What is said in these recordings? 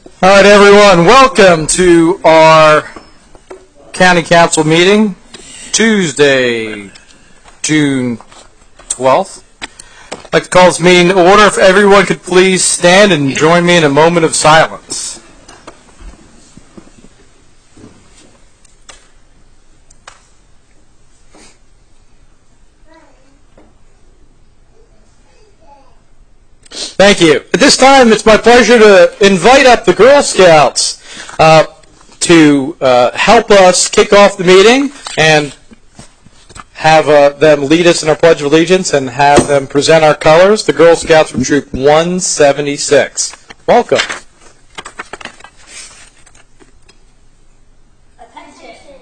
All right, everyone, welcome to our County Council meeting, Tuesday, June 12th. I'd like to call this meeting to order. If everyone could please stand and join me in a moment of silence. Thank you. At this time, it's my pleasure to invite up the Girl Scouts to help us kick off the meeting and have them lead us in our Pledge of Allegiance and have them present our colors. The Girl Scouts from Troop 176. Welcome. Attention.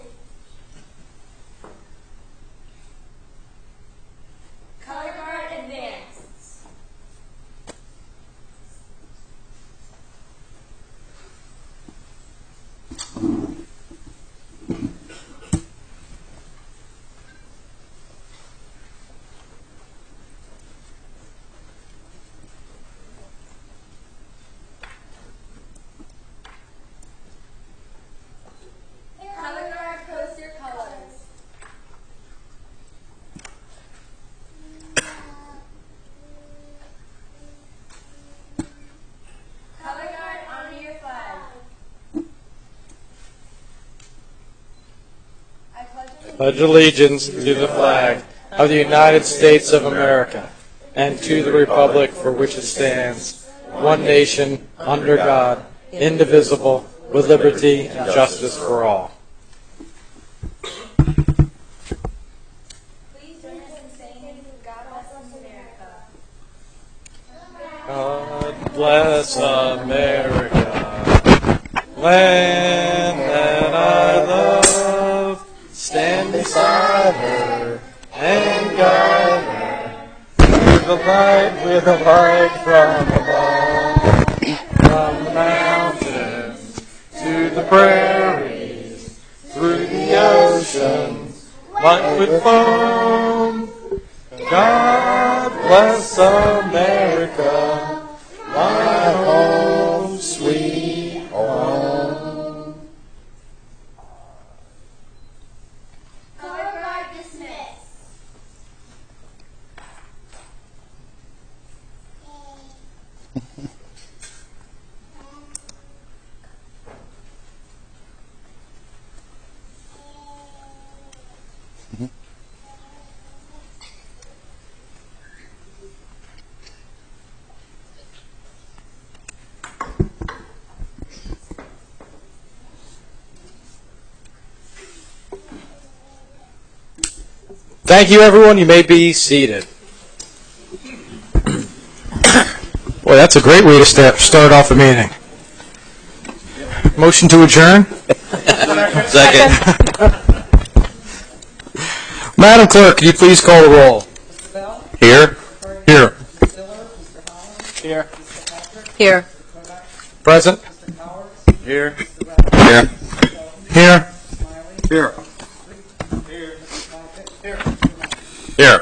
Color guard advance. Color guard, post your colors. Color guard, honor your flag. I Pledge allegiance to the flag of the United States of America and to the republic for which it stands, one nation, under God, indivisible, with liberty and justice for all. Please join us in saying, God bless America. God bless America, land that I love, stand beside her and guide her with a light from above, from the mountains to the prairies, through the oceans, white with foam. God bless America, my home, sweet home. Color guard dismiss. Thank you, everyone. You may be seated. Boy, that's a great way to start off the meeting. Motion to adjourn? Second. Madam Clerk, could you please call the roll? Here. Here. Here. Here. Present? Here. Here. Here. Here. Here.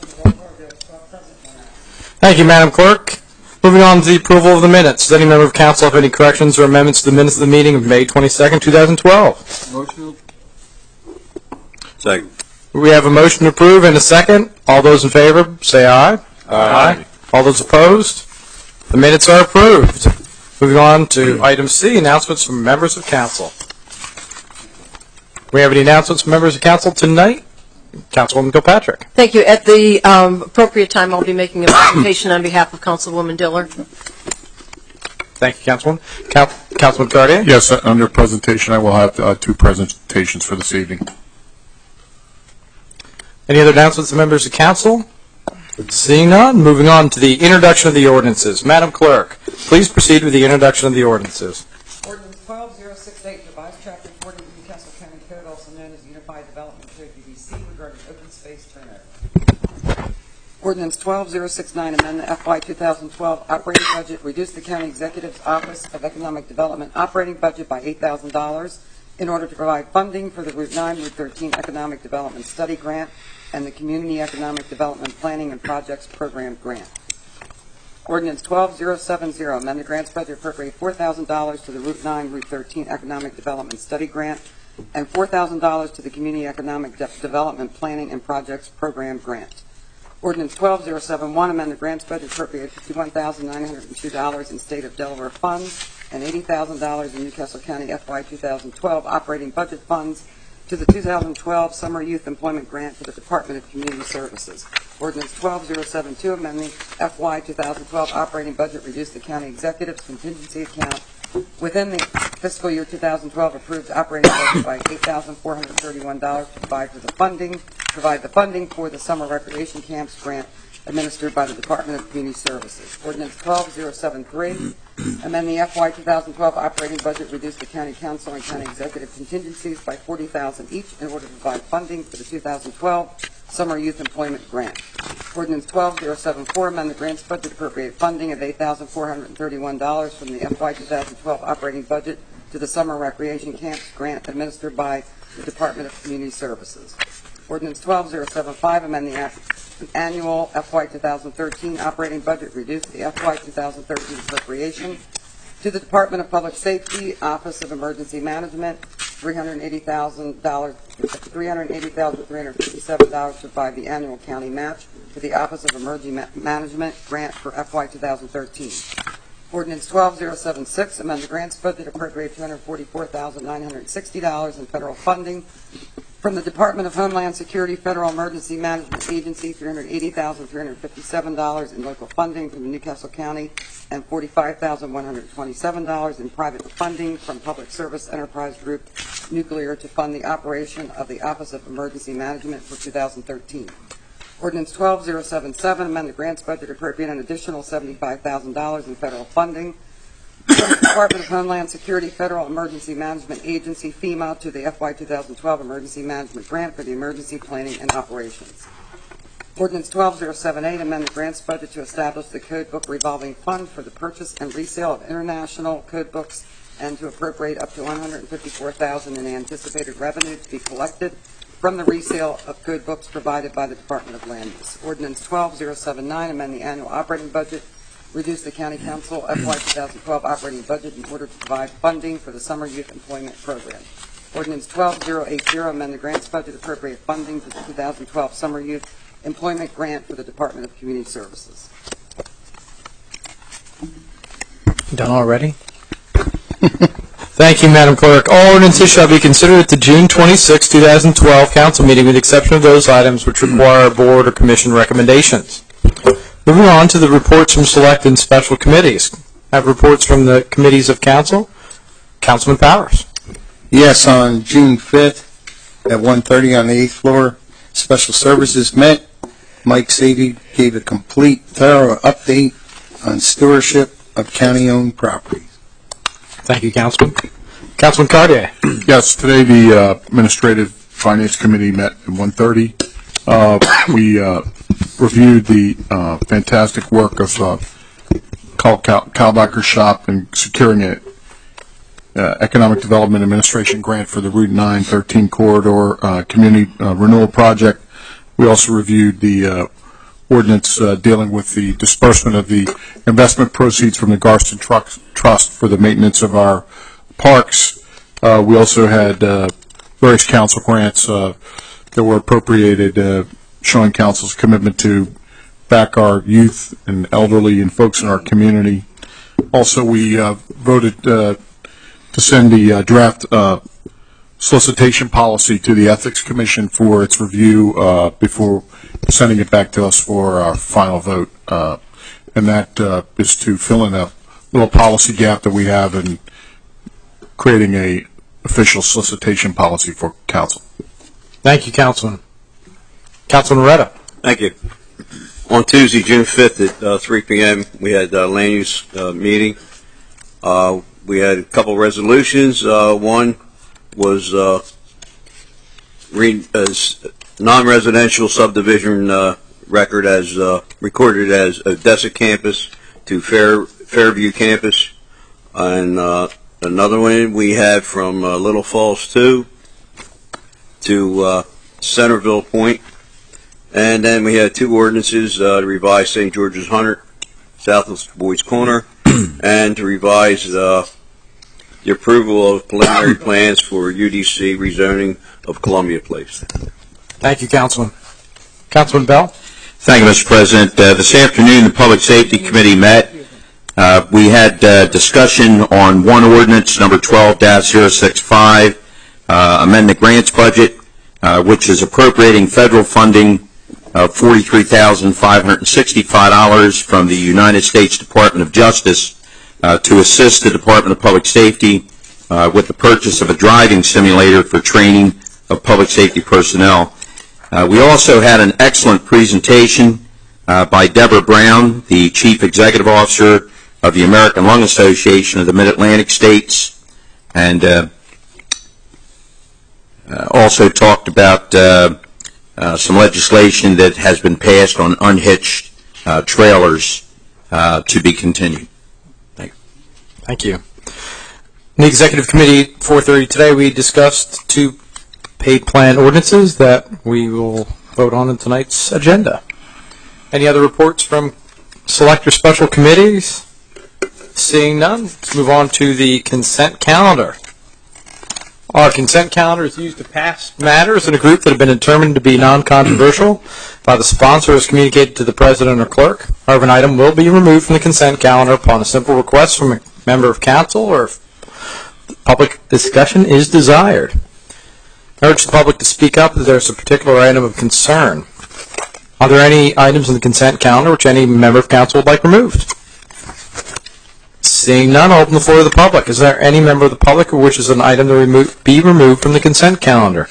Thank you, Madam Clerk. Moving on to the approval of the minutes. Does any member of council have any corrections or amendments to the minutes of the meeting of May 22nd, 2012? Motion. Second. We have a motion to approve and a second. All those in favor, say aye. Aye. All those opposed? The minutes are approved. Moving on to item C, announcements from members of council. We have any announcements from members of council tonight? Councilwoman Kilpatrick. Thank you. At the appropriate time, I'll be making a presentation on behalf of Councilwoman Diller. Thank you, Councilwoman. Councilman Cartier? Yes, under presentation, I will have two presentations for this evening. Any other announcements from members of council? Seeing none, moving on to the introduction of the ordinances. Madam Clerk, please proceed with the introduction of the ordinances. Ordinance 12068 revised Chapter 40 of Newcastle County Code, also known as Unified Development Code UDC, regarding open space turnover. Ordinance 12069 amend the FY 2012 operating budget, reduce the County Executive's Office of Economic Development operating budget by $8,000 in order to provide funding for the Route 9, Route 13 Economic Development Study Grant and the Community Economic Development Planning and Projects Program Grant. Ordinance 12070, amend the grants budget, appropriate $4,000 to the Route 9, Route 13 Economic Development Study Grant, and $4,000 to the Community Economic Development Planning and Projects Program Grant. Ordinance 12071, amend the grants budget, appropriate $51,902 in State of Delaware funds and $80,000 in Newcastle County FY 2012 operating budget funds to the 2012 Summer Youth Employment Grant for the Department of Community Services. Ordinance 12072, amending FY 2012 operating budget, reduce the county executive's contingency account within the fiscal year 2012 approved operating budget by $8,431 to provide the funding for the summer recreation camps grant administered by the Department of Community Services. Ordinance 12073, amend the FY 2012 operating budget, reduce the county council and county executive contingencies by $40,000 each in order to provide funding for the 2012 Summer Youth Employment Grant. Ordinance 12074, amend the grants budget, appropriate funding of $8,431 from the FY 2012 operating budget to the Summer Recreation Camps Grant administered by the Department of Community Services. Ordinance 12075, amend the annual FY 2013 operating budget, reduce the FY 2013 appropriation to the Department of Public Safety, Office of Emergency Management, $380,357 to provide the annual county match to the Office of Emergency Management grant for FY 2013. Ordinance 12076, amend the grants budget, appropriate $244,960 in federal funding from the Department of Homeland Security Federal Emergency Management Agency, $380,357 in local funding from Newcastle County, and $45,127 in private funding from Public Service Enterprise Group Nuclear to fund the operation of the Office of Emergency Management for 2013. Ordinance 12077, amend the grants budget, appropriate an additional $75,000 in federal funding from the Department of Homeland Security Federal Emergency Management Agency, FEMA, to the FY 2012 Emergency Management Grant for the Emergency Planning and Operations. Ordinance 12078, amend the grants budget to establish the Code Book Revolving Fund for the purchase and resale of international code books and to appropriate up to $154,000 in anticipated revenue to be collected from the resale of code books provided by the Department of Land Use. Ordinance 12079, amend the annual operating budget, reduce the County Council FY 2012 operating budget in order to provide funding for the Summer Youth Employment Program. Ordinance 12080, amend the grants budget, appropriate funding for the 2012 Summer Youth Employment Grant for the Department of Community Services. Done already? Thank you, Madam Clerk. All ordinances shall be considered at the June 26, 2012 council meeting with the exception of those items which require board or commission recommendations. Moving on to the reports from select and special committees. I have reports from the committees of council. Councilman Powers. Yes, on June 5th at 1:30 on the 8th floor, Special Services met. Mike Sadie gave a complete, thorough update on stewardship of county-owned properties. Thank you, Councilman. Councilman Cartier. Yes, today the Administrative Finance Committee met at 1:30. We reviewed the fantastic work of Carl Kalbacher's shop in securing an Economic Development Administration grant for the Route 913 corridor community renewal project. We also reviewed the ordinance dealing with the disbursement of the investment proceeds from the Garston Trust for the maintenance of our parks. We also had various council grants that were appropriated, showing council's commitment to back our youth and elderly and folks in our community. Also, we voted to send the draft solicitation policy to the Ethics Commission for its review before sending it back to us for our final vote. And that is to fill in a little policy gap that we have in creating a official solicitation policy for council. Thank you, Councilman. Councilman Retta. Thank you. On Tuesday, June 5th at 3 p.m., we had a land use meeting. We had a couple resolutions. One was non-residential subdivision record as recorded as Odessa Campus to Fairview Campus, and another one we had from Little Falls 2 to Centerville Point. And then we had two ordinances to revise St. George's Hunter south of Boys Corner, and to revise the approval of preliminary plans for UDC rezoning of Columbia Place. Thank you, Councilman. Councilman Bell? Thank you, Mr. President. This afternoon, the Public Safety Committee met. We had discussion on one ordinance, number 12-065, amend the grants budget, which is appropriating federal funding of $43,565 from the United States Department of Justice to assist the Department of Public Safety with the purchase of a driving simulator for training of public safety personnel. We also had an excellent presentation by Deborah Brown, the Chief Executive Officer of the American Lung Association of the Mid-Atlantic States, and also talked about some legislation that has been passed on unhitched trailers to be continued. Thank you. Thank you. In the Executive Committee, 4:30 today, we discussed two paid plan ordinances that we will vote on in tonight's agenda. Any other reports from select or special committees? Seeing none, let's move on to the consent calendar. Our consent calendar is used to pass matters in a group that have been determined to be non-controversial by the sponsor as communicated to the president or clerk. However, an item will be removed from the consent calendar upon a simple request from a member of council or if public discussion is desired. I urge the public to speak up if there's a particular item of concern. Are there any items in the consent calendar which any member of council would like removed? Seeing none, I'll open the floor to the public. Is there any member of the public who wishes an item to be removed from the consent calendar?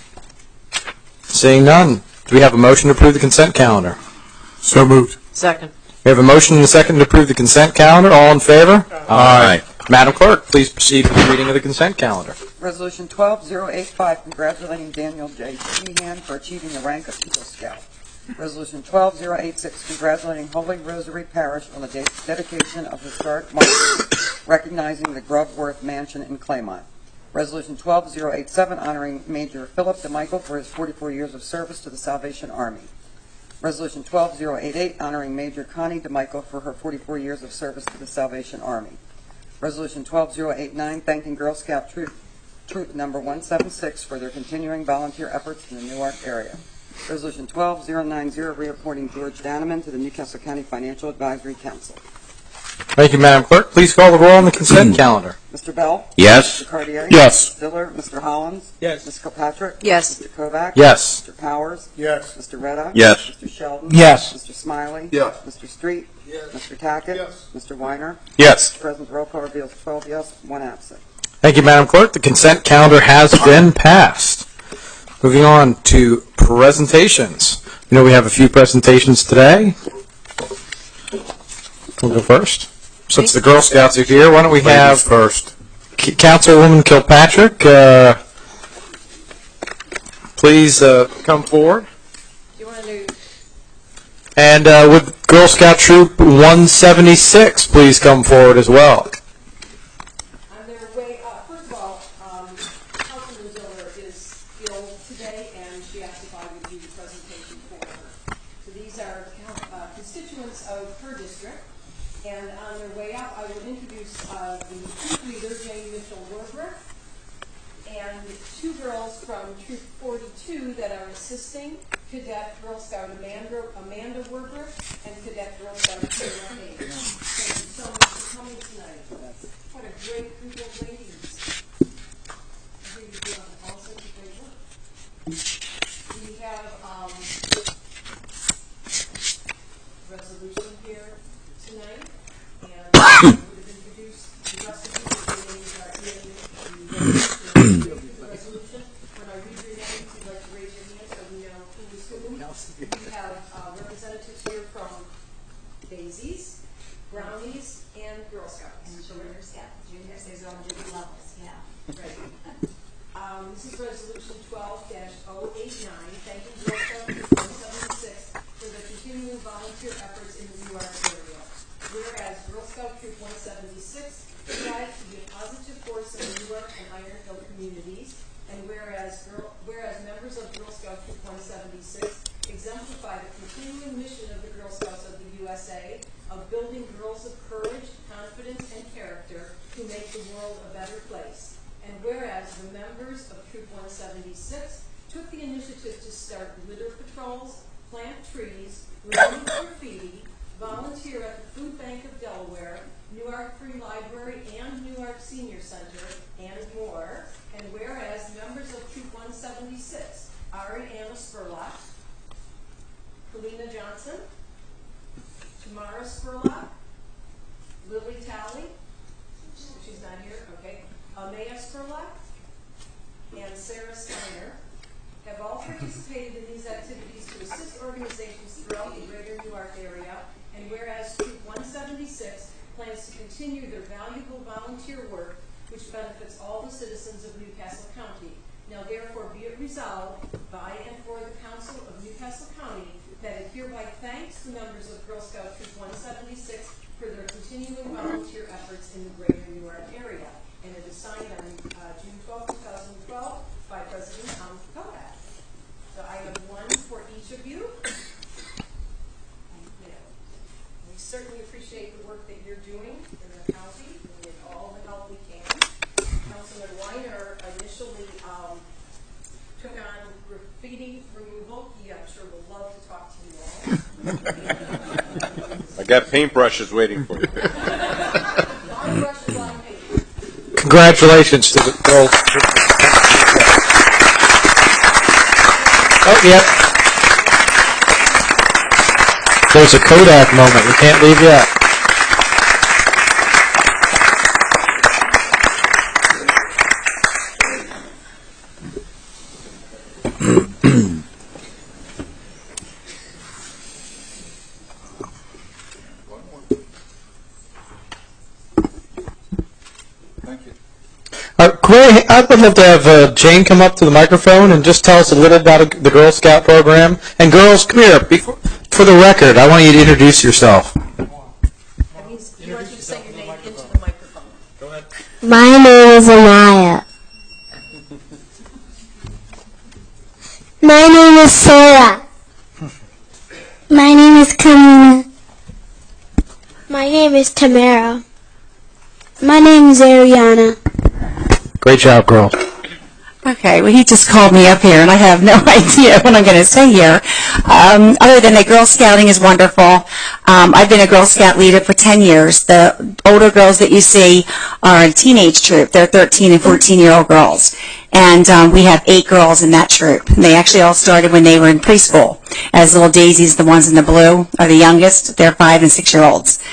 Seeing none, do we have a motion to approve the consent calendar? So moved. Second. We have a motion and a second to approve the consent calendar. All in favor? Aye. Madam Clerk, please proceed with the reading of the consent calendar. Resolution 12085, congratulating Daniel J. Sheehan for achieving the rank of Eagle Scout. Resolution 12086, congratulating Holy Rosary Parish on the dedication of historic markers, recognizing the Groveworth Mansion in Claymont. Resolution 12087, honoring Major Philip DeMichael for his 44 years of service to the Salvation Army. Resolution 12088, honoring Major Connie DeMichael for her 44 years of service to the Salvation Army. Resolution 12089, thanking Girl Scout Troop number 176 for their continuing volunteer efforts in the Newark area. Resolution 12090, reappointing George Danneman to the Newcastle County Financial Advisory Council. Thank you, Madam Clerk. Please call the roll on the consent calendar. Mr. Bell? Yes. Mr. Cartier? Yes. Mr. Diller? Mr. Hollins? Yes. Ms. Kilpatrick? Yes. Mr. Kovac? Yes. Mr. Powers? Yes. Mr. Retta? Yes. Mr. Sheldon? Yes. Mr. Smiley? Yes. Mr. Street? Yes. Mr. Tackett? Yes. Mr. Weiner? Yes. Mr. President, roll call reveals 12 yes, 1 absent. Thank you, Madam Clerk. The consent calendar has been passed. Moving on to presentations. You know we have a few presentations today. We'll go first. Since the Girl Scouts are here, why don't we have first. Councilwoman Kilpatrick, please come forward. You want to do? And would Girl Scout Troop 176 please come forward as well? On their way up, first of all, Councilman Diller is ill today, and she asked if I would do the presentation for her. So these are constituents of her district, and on their way up, I will introduce the troop leader, Jane Mitchell-Warbrick, and two girls from Troop 42 that are assisting, Cadet Girl Scout Amanda Warbrick and Cadet Girl Scout Kayla Hayes. Thank you so much for coming tonight. What a great group of ladies. I think you're doing all such a great work. We have resolution here tonight, and we've introduced the rest of you. The resolution. When I read your names, you'd like to raise your hand so we know who is who. We have representatives here from Daisies, Brownies, and Girl Scouts. And juniors, yeah. Juniors, there's all different levels, yeah. Right. This is resolution 12-089, thanking Girl Scout Troop 176 for their continuing volunteer efforts in the Newark area. Whereas Girl Scout Troop 176 strives to be a positive force in the Newark and Iron Hill communities, and whereas members of Girl Scout Troop 176 exemplify the continuing mission of the Girl Scouts of the USA of building girls of courage, confidence, and character who make the world a better place. And whereas the members of Troop 176 took the initiative to start litter patrols, plant trees, remove graffiti, volunteer at the Food Bank of Delaware, Newark Free Library, and Newark Senior Center, and more. And whereas members of Troop 176, Ariana Spurlock, Kalina Johnson, Tamara Spurlock, Lily Talley, she's not here, okay, Amaya Spurlock, and Sarah Steiner have all participated in these activities to assist organizations throughout the greater Newark area. And whereas Troop 176 plans to continue their valuable volunteer work, which benefits all the citizens of Newcastle County. Now therefore be it resolved by and for the Council of Newcastle County that it hereby thanks the members of Girl Scout Troop 176 for their continuing volunteer efforts in the greater Newark area. And it is signed on June 12, 2012 by President Tom Kovac. So I have one for each of you. We certainly appreciate the work that you're doing in the county. We need all the help we can. Councilman Weiner initially took on graffiti removal. He, I'm sure, will love to talk to you all. I got paintbrushes waiting for you. Congratulations to the girls. Oh, yep. There's a Kodak moment. We can't leave yet. Corey, I would love to have Jane come up to the microphone and just tell us a little about the Girl Scout program. And girls, come here. For the record, I want you to introduce yourself. That means you want you to say your name into the microphone. Go ahead. My name is Amaya. My name is Sarah. My name is Kamina. My name is Tamara. My name is Ariana. Great job, girls. Okay, well, he just called me up here, and I have no idea what I'm going to say here. Other than that, Girl Scouting is wonderful. I've been a Girl Scout leader for 10 years. The older girls that you see are a teenage troop. They're 13 and 14-year-old girls. And we have 8 girls in that troop. And they actually all started when they were in preschool. As little daisies, the ones in the blue, are the youngest. They're 5 and 6-year-olds.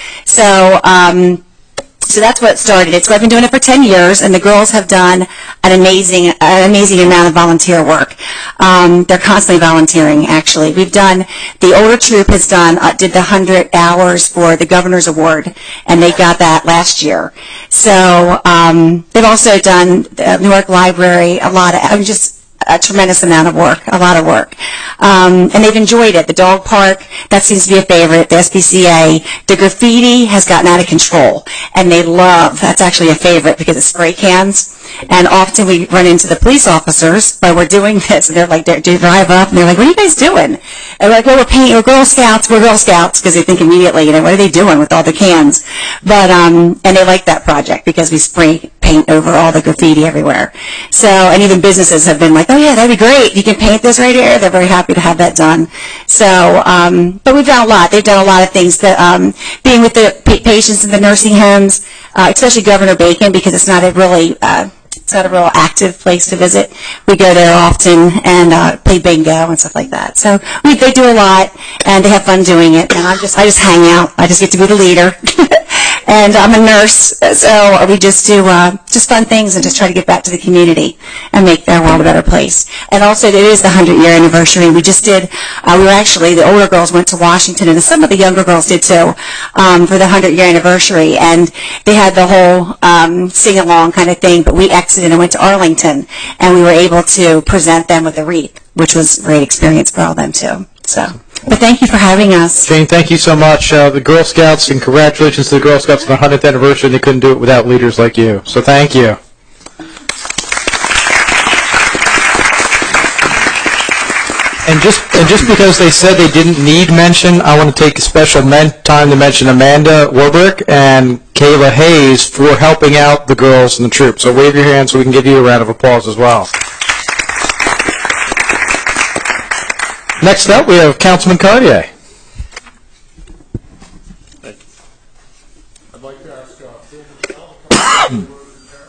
So that's what started it. So I've been doing it for 10 years, and the girls have done an amazing amount of volunteer work. They're constantly volunteering, actually. The older troop did the 100 hours for the Governor's Award, and they got that last year. So they've also done the Newark Library, a tremendous amount of work, a lot of work. And they've enjoyed it. The dog park, that seems to be a favorite. The SPCA. The graffiti has gotten out of control. And that's actually a favorite because it's spray cans. And often we run into the police officers while we're doing this. And they're like, they drive up and they're like, what are you guys doing? And we're like, well, we're Girl Scouts, because they think immediately, what are they doing with all the cans? But, and they like that project because we spray paint over all the graffiti everywhere. So, and even businesses have been like, oh yeah, that'd be great. You can paint this right here. They're very happy to have that done. So, but we've done a lot. They've done a lot of things. Being with the patients in the nursing homes, especially Governor Bacon, because it's not a real active place to visit. We go there often and play bingo and stuff like that. So they do a lot, and they have fun doing it. And I just hang out. I just get to be the leader. And I'm a nurse, so we just do just fun things and just try to get back to the community and make their world a better place. And also, it is the 100-year anniversary. We just did, the older girls went to Washington, and some of the younger girls did too, for the 100-year anniversary. And they had the whole sing-along kind of thing, but we exited and went to Arlington, and we were able to present them with a wreath, which was a great experience for all of them too. So, but thank you for having us. Jane, thank you so much. The Girl Scouts, and congratulations to the Girl Scouts on the 100th anniversary. They couldn't do it without leaders like you. So thank you. And just because they said they didn't need mention, I want to take a special time to mention Amanda Warbrick and Kayla Hayes for helping out the girls and the troop. So wave your hand so we can give you a round of applause as well. Next up, we have Councilman Cartier. I'd like to ask Bill Michelle to come up.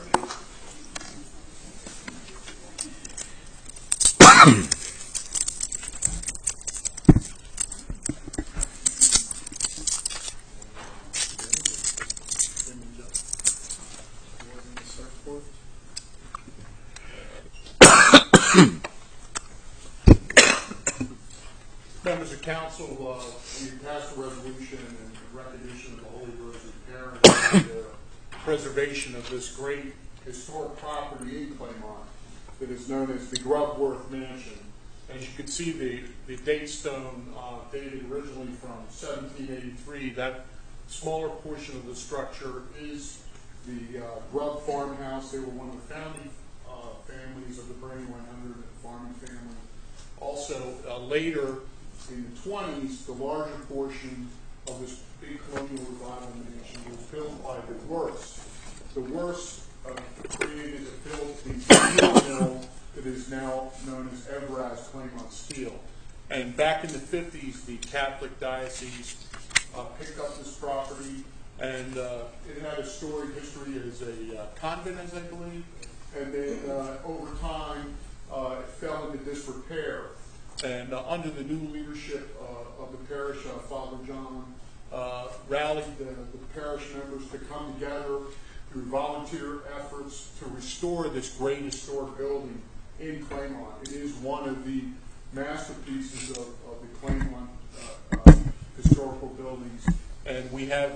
Members of council, we passed a resolution in recognition of the Holy Rosary Parish and the preservation of this great historic property in Claymont that is known as the Grubworth Mansion. As you can see, the date stone dated originally from 1783. That smaller portion of the structure is the Grubb farmhouse. They were one of the founding families of the Brandywine 100 farming family. Also, later in the 20s, the larger portion of this big colonial revival mansion was built by the Worths. The Worths created and built the steel mill that is now known as Evraz Claymont Steel. And back in the 50s, the Catholic Diocese picked up this property, and it had a storied history as a convent, as I believe. And then over time, it fell into disrepair. And under the new leadership of the parish, Father John rallied the parish members to come together through volunteer efforts to restore this great historic building in Claymont. It is one of the masterpieces of the Claymont historical buildings. And we have,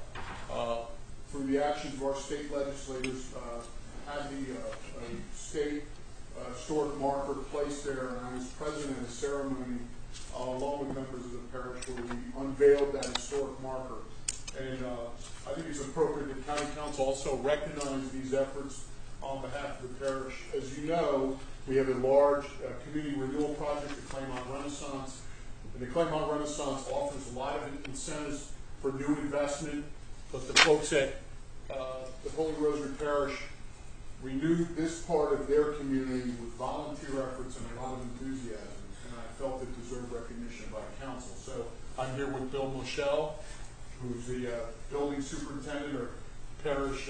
through the actions of our state legislators, had the state historic marker placed there, and I was present in a ceremony along with members of the parish where we unveiled that historic marker. And I think it's appropriate that County Council also recognize these efforts on behalf of the parish. As you know, we have a large community renewal project, the Claymont Renaissance. And the Claymont Renaissance offers a lot of incentives for new investment, but the folks at the Holy Rosary Parish renewed this part of their community with volunteer efforts and a lot of enthusiasm, and I felt it deserved recognition by council. So I'm here with Bill Michelle, who's the building superintendent or parish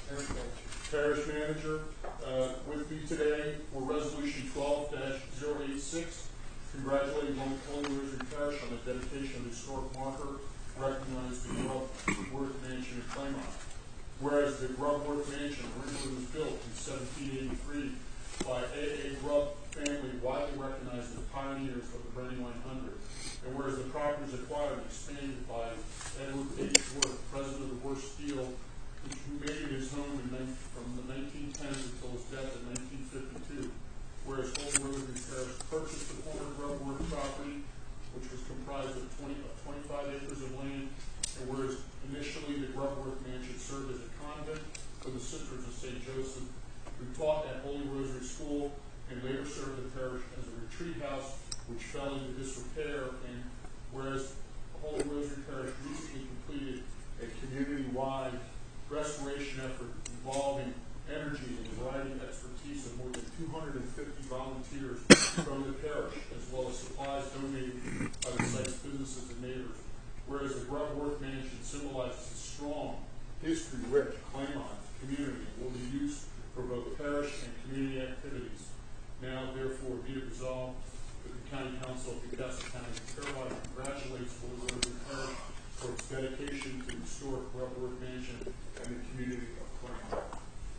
manager. With me today for Resolution 12-086, congratulating Holy Rosary Parish on the dedication of the historic marker, recognized the Grubworth Mansion in Claymont. Whereas the Grubworth Mansion originally was built in 1783 by A.A. Grubb family, widely recognized as pioneers of the Brandywine 100. And whereas the property was acquired and expanded by Edward H. Worth, president of the Worth Steel, who made it his home from the 1910s until his death in 1952. Whereas Holy Rosary Parish purchased the former Grubworth property, which was comprised of 25 acres of land, and whereas initially the Grubworth Mansion served as a convent for the Sisters of St. Joseph, who taught at Holy Rosary School and later served the parish as a retreat house, which fell into disrepair. And whereas Holy Rosary Parish recently completed a community-wide restoration effort involving energy and a variety of expertise of more than 250 volunteers from the parish, as well as supplies donated by the site's businesses and neighbors. Whereas the Grubworth Mansion symbolizes a strong, history-rich Claymont community and will be used for both parish and community activities. Now, therefore, be it resolved that the County Council of Augusta County hereby congratulates Holy Rosary Parish for its dedication to the historic Grubworth Mansion and the community of Claymont.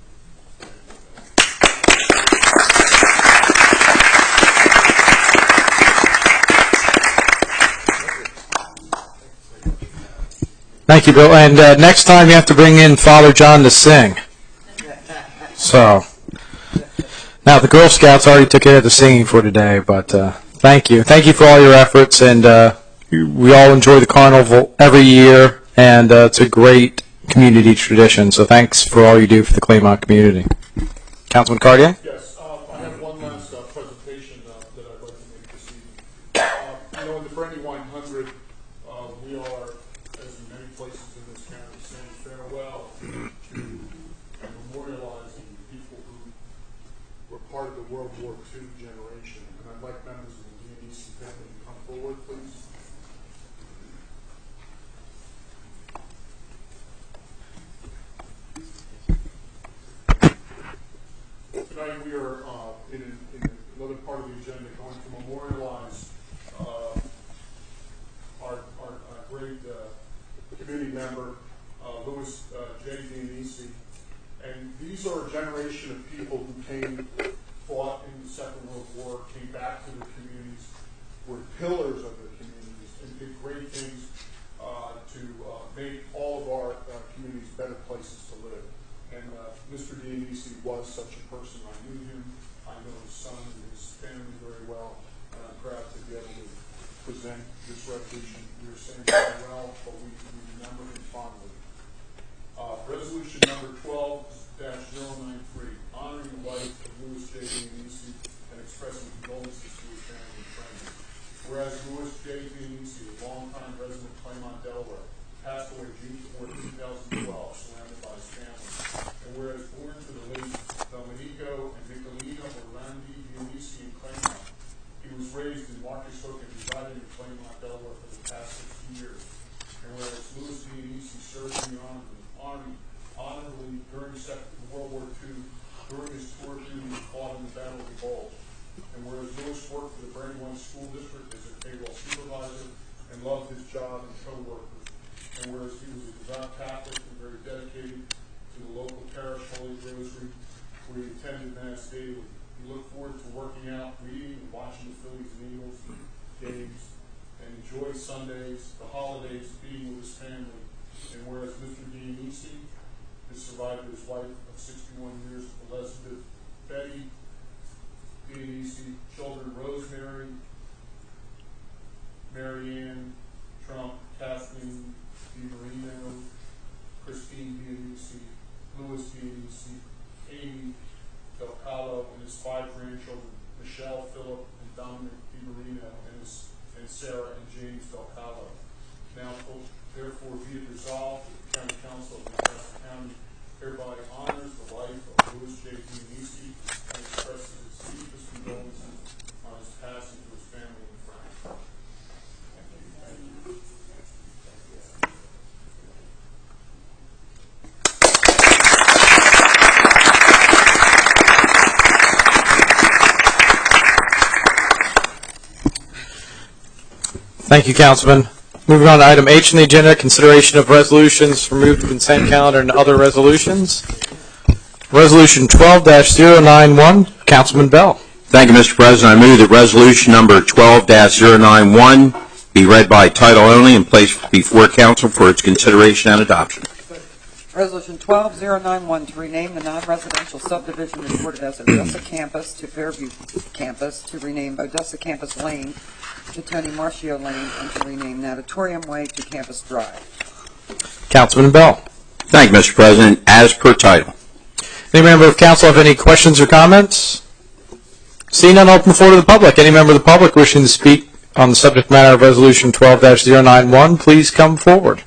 Thank you, Bill. And next time you have to bring in Father John to sing. So, now the Girl Scouts already took care of the singing for today, but thank you. Thank you for all your efforts, and we all enjoy the carnival every year, and it's a great community tradition, so thanks for all you do for the Claymont community. Councilman Cartier? Yes, I have one last presentation that I'd like to make this evening. World War II generation. And I'd like members of the DNEC family to come forward, please. Tonight we are in another part of the agenda going to memorialize our great committee member, Louis J. Dianisi. And these are a generation of people who came, fought in the Second World War, came back to their communities, were pillars of their communities, and did great things to make all of our communities better places to live. And Mr. Dianisi was such a person. I knew him. I know his son and his family very well, and I'm proud to be able to present this resolution. We were saying very well, but we remember him fondly. Resolution number 12-093, honoring the life of Louis J. Dianisi and expressing condolences to his family and friends. Whereas Louis J. Dianisi, a longtime resident of Claymont, Delaware, passed away June 4, 2012, surrounded by his family. And whereas born to the late Domenico and Nicolina Orlandi Dianisi in Claymont, he was raised in Marcus Hook and resided in Claymont, Delaware for the past 60 years. And whereas Louis Dianisi served in the Army honorably during World War II, during his tour of duty, he fought in the Battle of the Bulge. And whereas Louis worked for the Brandywine School District as a payroll supervisor and loved his job and co-workers. And whereas he was a devout Catholic and very dedicated to the local parish Holy Rosary, where he attended Mass daily, he looked forward to working out, reading, and watching the Phillies and Eagles games, and enjoy Sundays, the holidays, being with his family. And whereas Mr. Dianisi is survived his wife of 61 years, Elizabeth Betty Dianisi, children Rosemary, Marianne Trump, Kathleen DiMarino, Christine Dianisi, Louis Dianisi, Amy Del Calo, and his 5 grandchildren, Michelle, Philip, and Dominic DiMarino, and Sarah and James Del Calo. Now, therefore, be it resolved that the County Council of Newcastle County hereby honors the life of Louis J. Dianisi and expresses its deepest condolences on his passing to his family and friends. Thank you, Councilman. Moving on to item H on the agenda, consideration of resolutions from the consent calendar and other resolutions. Resolution 12-091, Councilman Bell. Thank you, Mr. President. I move that resolution number 12-091 be read by title only and placed before council for its consideration and adoption. Resolution 12091 to rename the non-residential subdivision recorded as Odessa Campus to Fairview Campus, to rename Odessa Campus Lane to Tony Marcio Lane, and to rename Natatorium Way to Campus Drive. Councilman Bell. Thank you, Mr. President. As per title. Any member of council have any questions or comments? Seeing none, open the floor to the public. Any member of the public wishing to speak on the subject matter of Resolution 12-091, please come forward.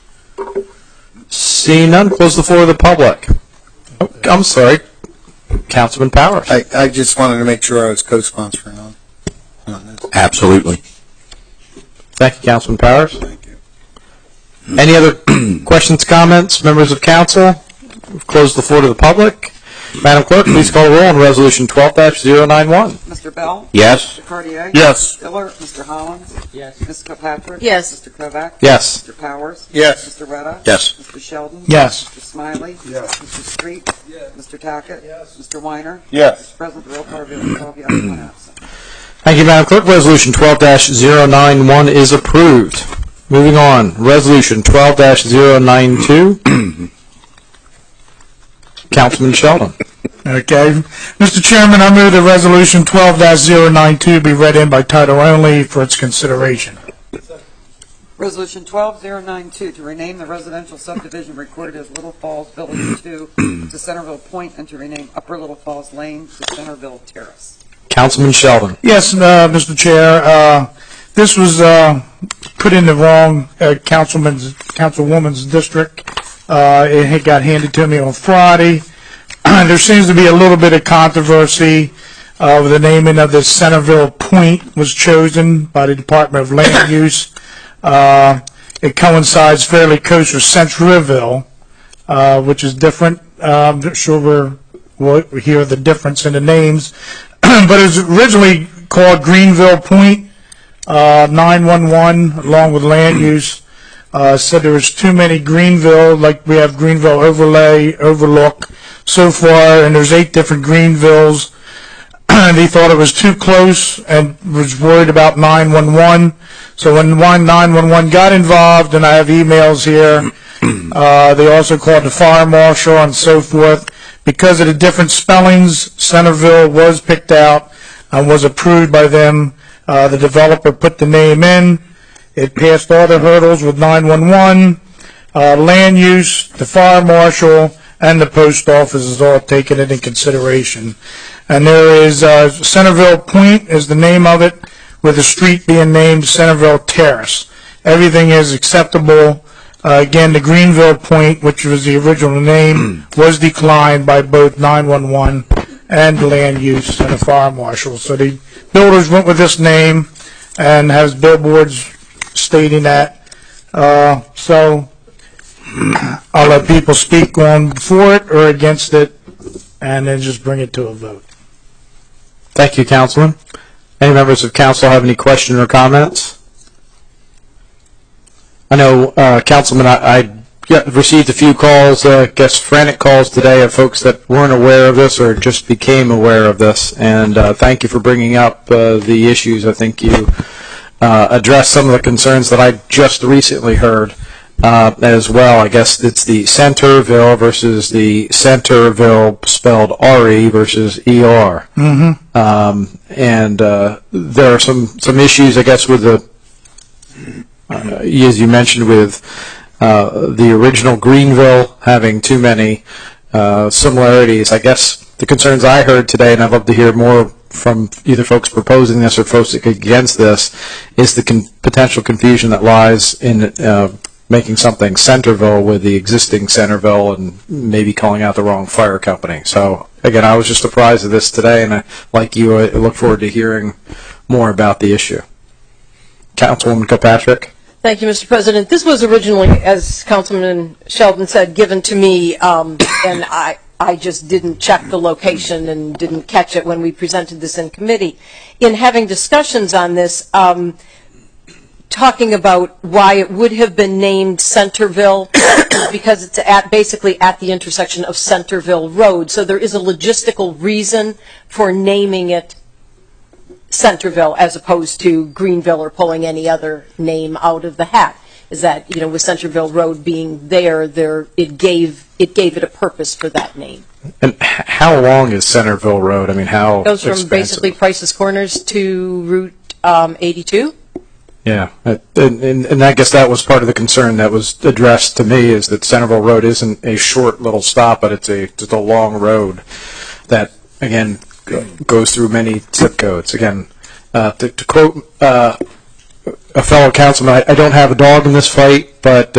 Seeing none, close the floor to the public. Oh, I'm sorry. Councilman Powers. I just wanted to make sure I was co-sponsoring on this. Absolutely. Thank you, Councilman Powers. Thank you. Any other questions, comments, members of council? We've closed the floor to the public. Madam Clerk, please call the roll on Resolution 12-091. Mr. Bell? Yes. Mr. Cartier? Yes. Miller? Mr. Hollins? Yes. Ms. Kilpatrick? Yes. Mr. Kovac? Yes. Mr. Powers? Yes. Mr. Retta? Yes. Mr. Sheldon? Yes. Mr. Smiley? Yes. Mr. Street? Yes. Mr. Tackett? Yes. Mr. Weiner? Yes. Mr. President, the roll call reveals 12 yes, 1 absent. Thank you, Madam Clerk. Resolution 12-091 is approved. Moving on, Resolution 12-092. Councilman Sheldon. Okay. Mr. Chairman, I move that Resolution 12-092 be read in by title only for its consideration. Resolution 12092 to rename the residential subdivision recorded as Little Falls Village 2 to Centerville Point, and to rename Upper Little Falls Lane to Centerville Terrace. Councilman Sheldon. Yes, Mr. Chair. This was put in the wrong councilwoman's district. It had got handed to me on Friday. There seems to be a little bit of controversy The naming of the Centerville Point was chosen by the Department of Land Use. It coincides fairly close with Centreville, which is different. I'm not sure we'll hear the difference in the names, but it was originally called Greenville Point. 911, along with land use, said there was too many Greenville, like we have Greenville Overlay, Overlook, so far, and there's 8 different Greenvilles. They thought it was too close and was worried about 911. So when 911 got involved, and I have emails here, they also called the fire marshal and so forth. Because of the different spellings, Centerville was picked out and was approved by them. The developer put the name in. It passed all the hurdles with 911. Land use, the fire marshal, and the post office is all taken into consideration. And there is Centerville Point is the name of it, with the street being named Centerville Terrace. Everything is acceptable. Again, the Greenville Point, which was the original name, was declined by both 911 and land use and the fire marshal. So the builders went with this name and has billboards stating that. So I'll let people speak on for it or against it, and then just bring it to a vote. Thank you, Councilman. Any members of council have any questions or comments? I know, Councilman, I received a few calls, I guess frantic calls today of folks that weren't aware of this or just became aware of this, and thank you for bringing up the issues. I think you addressed some of the concerns that I just recently heard as well. I guess it's the Centerville versus the Centerville spelled R-E versus E-R. And there are some issues, I guess, with the as you mentioned, with the original Greenville having too many similarities. I guess the concerns I heard today, and I'd love to hear more from either folks proposing this or folks against this, is the potential confusion that lies in making something Centerville with the existing Centerville and maybe calling out the wrong fire company. So, again, I was just surprised at this today, and like you, I look forward to hearing more about the issue. Councilwoman Kilpatrick. Thank you, Mr. President. This was originally, as Councilman Sheldon said, given to me, and I just didn't check the location and didn't catch it when we presented this in committee. In having discussions on this, talking about why it would have been named Centerville, because it's basically at the intersection of Centerville Road. So there is a logistical reason for naming it Centerville as opposed to Greenville or pulling any other name out of the hat. Is that, you know, with Centerville Road being there, it gave it a purpose for that name. And how long is Centerville Road? I mean, how it goes from expansive? Basically Price's Corners to Route 82. Yeah, and I guess that was part of the concern that was addressed to me, is that Centerville Road isn't a short little stop, but it's a long road that, again, goes through many zip codes. Again, to quote a fellow councilman, I don't have a dog in this fight, but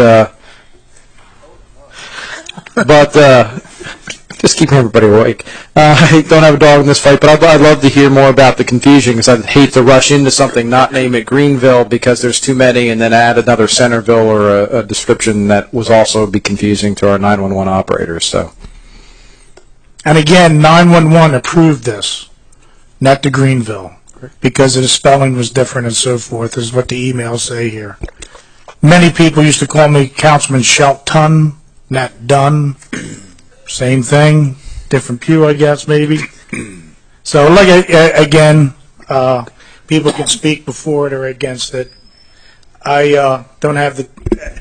just keeping everybody awake. I don't have a dog in this fight, but I'd love to hear more about the confusion, because I'd hate to rush into something, not name it Greenville because there's too many, and then add another Centerville or a description that was also be confusing to our 911 operators. So. And again, 911 approved this, not the Greenville, because the spelling was different and so forth, is what the emails say here. Many people used to call me Councilman Shelton, not Dunn. Same thing, different pew, I guess, maybe. So, like, again, people can speak before it or against it. I don't have the...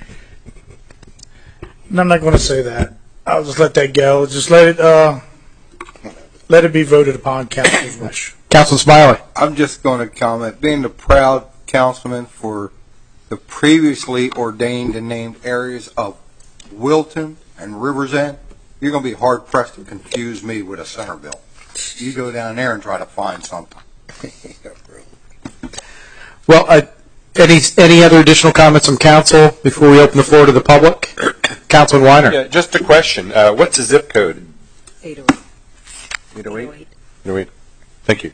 I'm not going to say that. I'll just let that go. Just let it be voted upon, council's wish. Councilman Smiley. I'm just going to comment, being the proud councilman for the previously ordained and named areas of Wilton and Rivers End, you're going to be hard pressed to confuse me with a Centerville. You go down there and try to find something. Well, any other additional comments from council before we open the floor to the public? Councilman Weiner. Yeah, just a question. What's the zip code? 808. 808? 808. Thank you.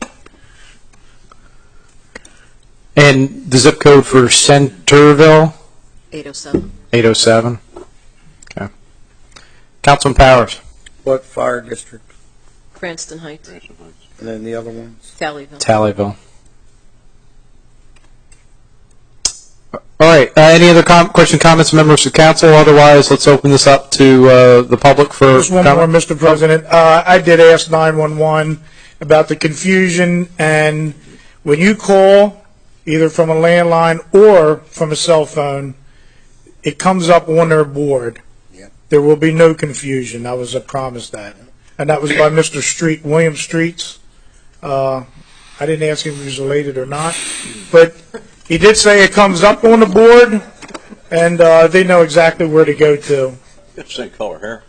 And the zip code for Centerville? 807. 807. Okay. Councilman Powers. What fire district? Cranston Heights. And then the other ones? Tallyville. Tallyville. All right. Any other questions, comments, members of council? Otherwise, let's open this up to the public for Just one more, Mr. President. I did ask 911 about the confusion, and when you call, either from a landline or from a cell phone, it comes up on their board. Yep. There will be no confusion. I was promised that. And that was by Mr. Street, William Streets. I didn't ask him if he was related or not, but he did say it comes up on the board, and they know exactly where to go to. Same color hair.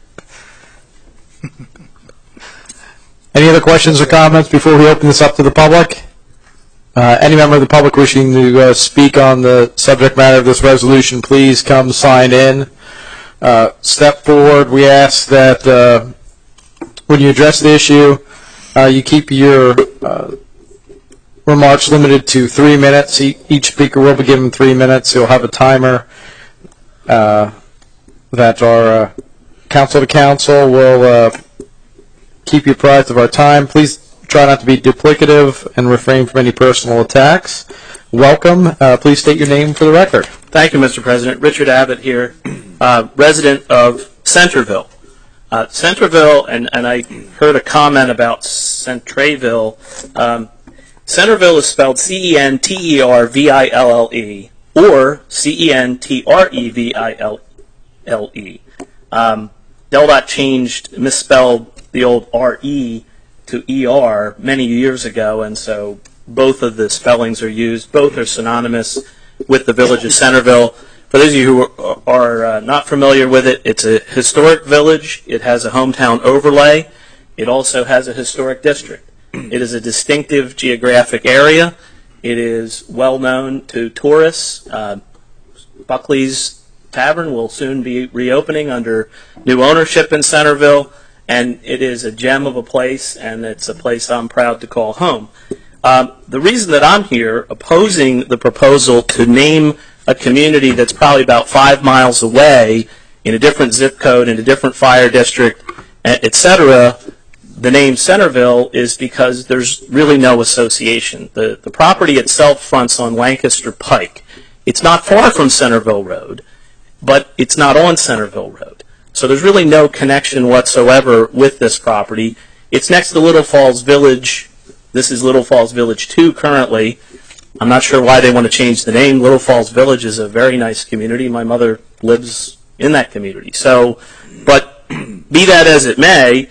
Any other questions or comments before we open this up to the public? Any member of the public wishing to speak on the subject matter of this resolution, please come sign in. Step forward. We ask that when you address the issue, you keep your remarks limited to 3 minutes. Each speaker will be given 3 minutes. You'll have a timer that our council to council will keep you apprised of our time. Please try not to be duplicative and refrain from any personal attacks. Welcome. Please state your name for the record. Thank you, Mr. President. Richard Abbott here, resident of Centerville. Centerville, and I heard a comment about Centreville. Centerville is spelled Centerville or Centreville. DelDOT changed, misspelled the old RE to ER many years ago, and so both of the spellings are used. Both are synonymous with the village of Centerville. For those of you who are not familiar with it, it's a historic village. It has a hometown overlay. It also has a historic district. It is a distinctive geographic area. It is well known to tourists. Buckley's Tavern will soon be reopening under new ownership in Centerville, and it is a gem of a place, and it's a place I'm proud to call home. The reason that I'm here opposing the proposal to name a community that's probably about 5 miles away in a different zip code, in a different fire district, etc., the name Centerville is because there's really no association. The property itself fronts on Lancaster Pike. It's not far from Centerville Road, but it's not on Centerville Road. So there's really no connection whatsoever with this property. It's next to Little Falls Village. This is Little Falls Village 2 currently. I'm not sure why they want to change the name. Little Falls Village is a very nice community. My mother lives in that community. So, but be that as it may,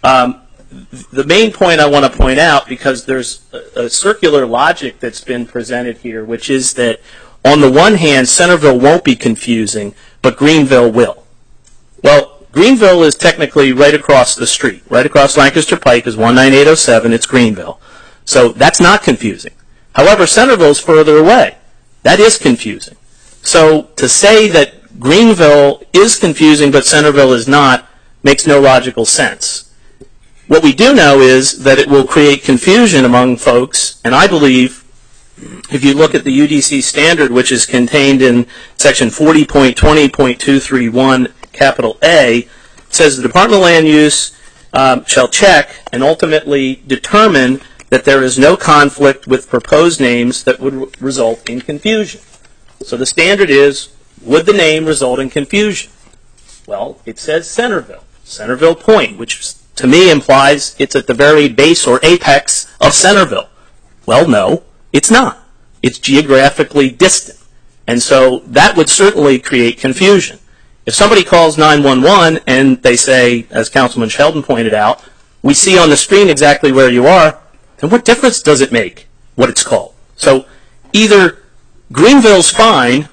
the main point I want to point out, because there's a circular logic that's been presented here, which is that on the one hand, Centerville won't be confusing, but Greenville will. Well, Greenville is technically right across the street. Right across Lancaster Pike is 19807. It's Greenville. So that's not confusing. However, Centerville is further away. That is confusing. So to say that Greenville is confusing but Centerville is not makes no logical sense. What we do know is that it will create confusion among folks, and I believe if you look at the UDC standard, which is contained in section 40.20.231 capital A, it says the Department of Land Use shall check and ultimately determine that there is no conflict with proposed names that would result in confusion. So the standard is, would the name result in confusion? Well, it says Centerville, Centerville Point, which to me implies it's at the very base or apex of Centerville. Well, no, it's not. It's geographically distant. And so that would certainly create confusion. If somebody calls 911 and they say, as Councilman Sheldon pointed out, we see on the screen exactly where you are, then what difference does it make what it's called? So either Greenville's fine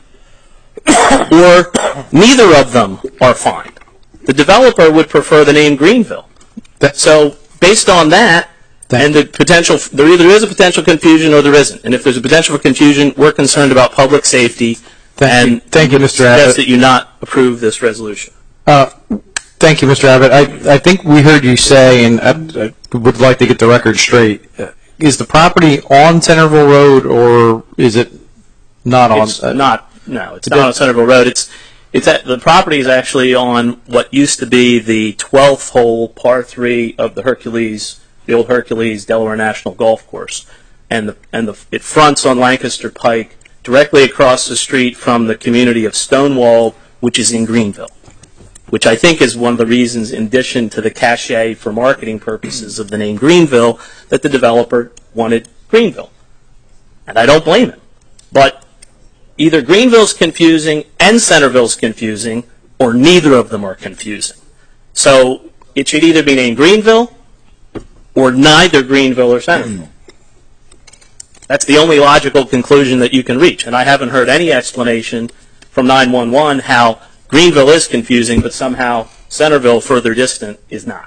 or neither of them are fine. The developer would prefer the name Greenville. So based on that, and the potential, there either is a potential confusion or there isn't. And if there's a potential for confusion, we're concerned about public safety. Thank you, Mr. Abbott. Suggest that you not approve this resolution. Thank you, Mr. Abbott. I think we heard you say, and I would like to get the record straight, is the property on Centerville Road, or is it not on? It's not. No, it's not on Centerville Road. The property is actually on what used to be the 12th hole, par 3 of the old Hercules Delaware National Golf Course, and it fronts on Lancaster Pike, directly across the street from the community of Stonewall, which is in Greenville, which I think is one of the reasons, in addition to the cachet for marketing purposes of the name Greenville, that the developer wanted Greenville. And I don't blame him. But either Greenville's confusing and Centerville's confusing, or neither of them are confusing. So it should either be named Greenville or neither Greenville or Centerville. That's the only logical conclusion that you can reach. And I haven't heard any explanation from 911 how Greenville is confusing, but somehow Centerville, further distant, is not.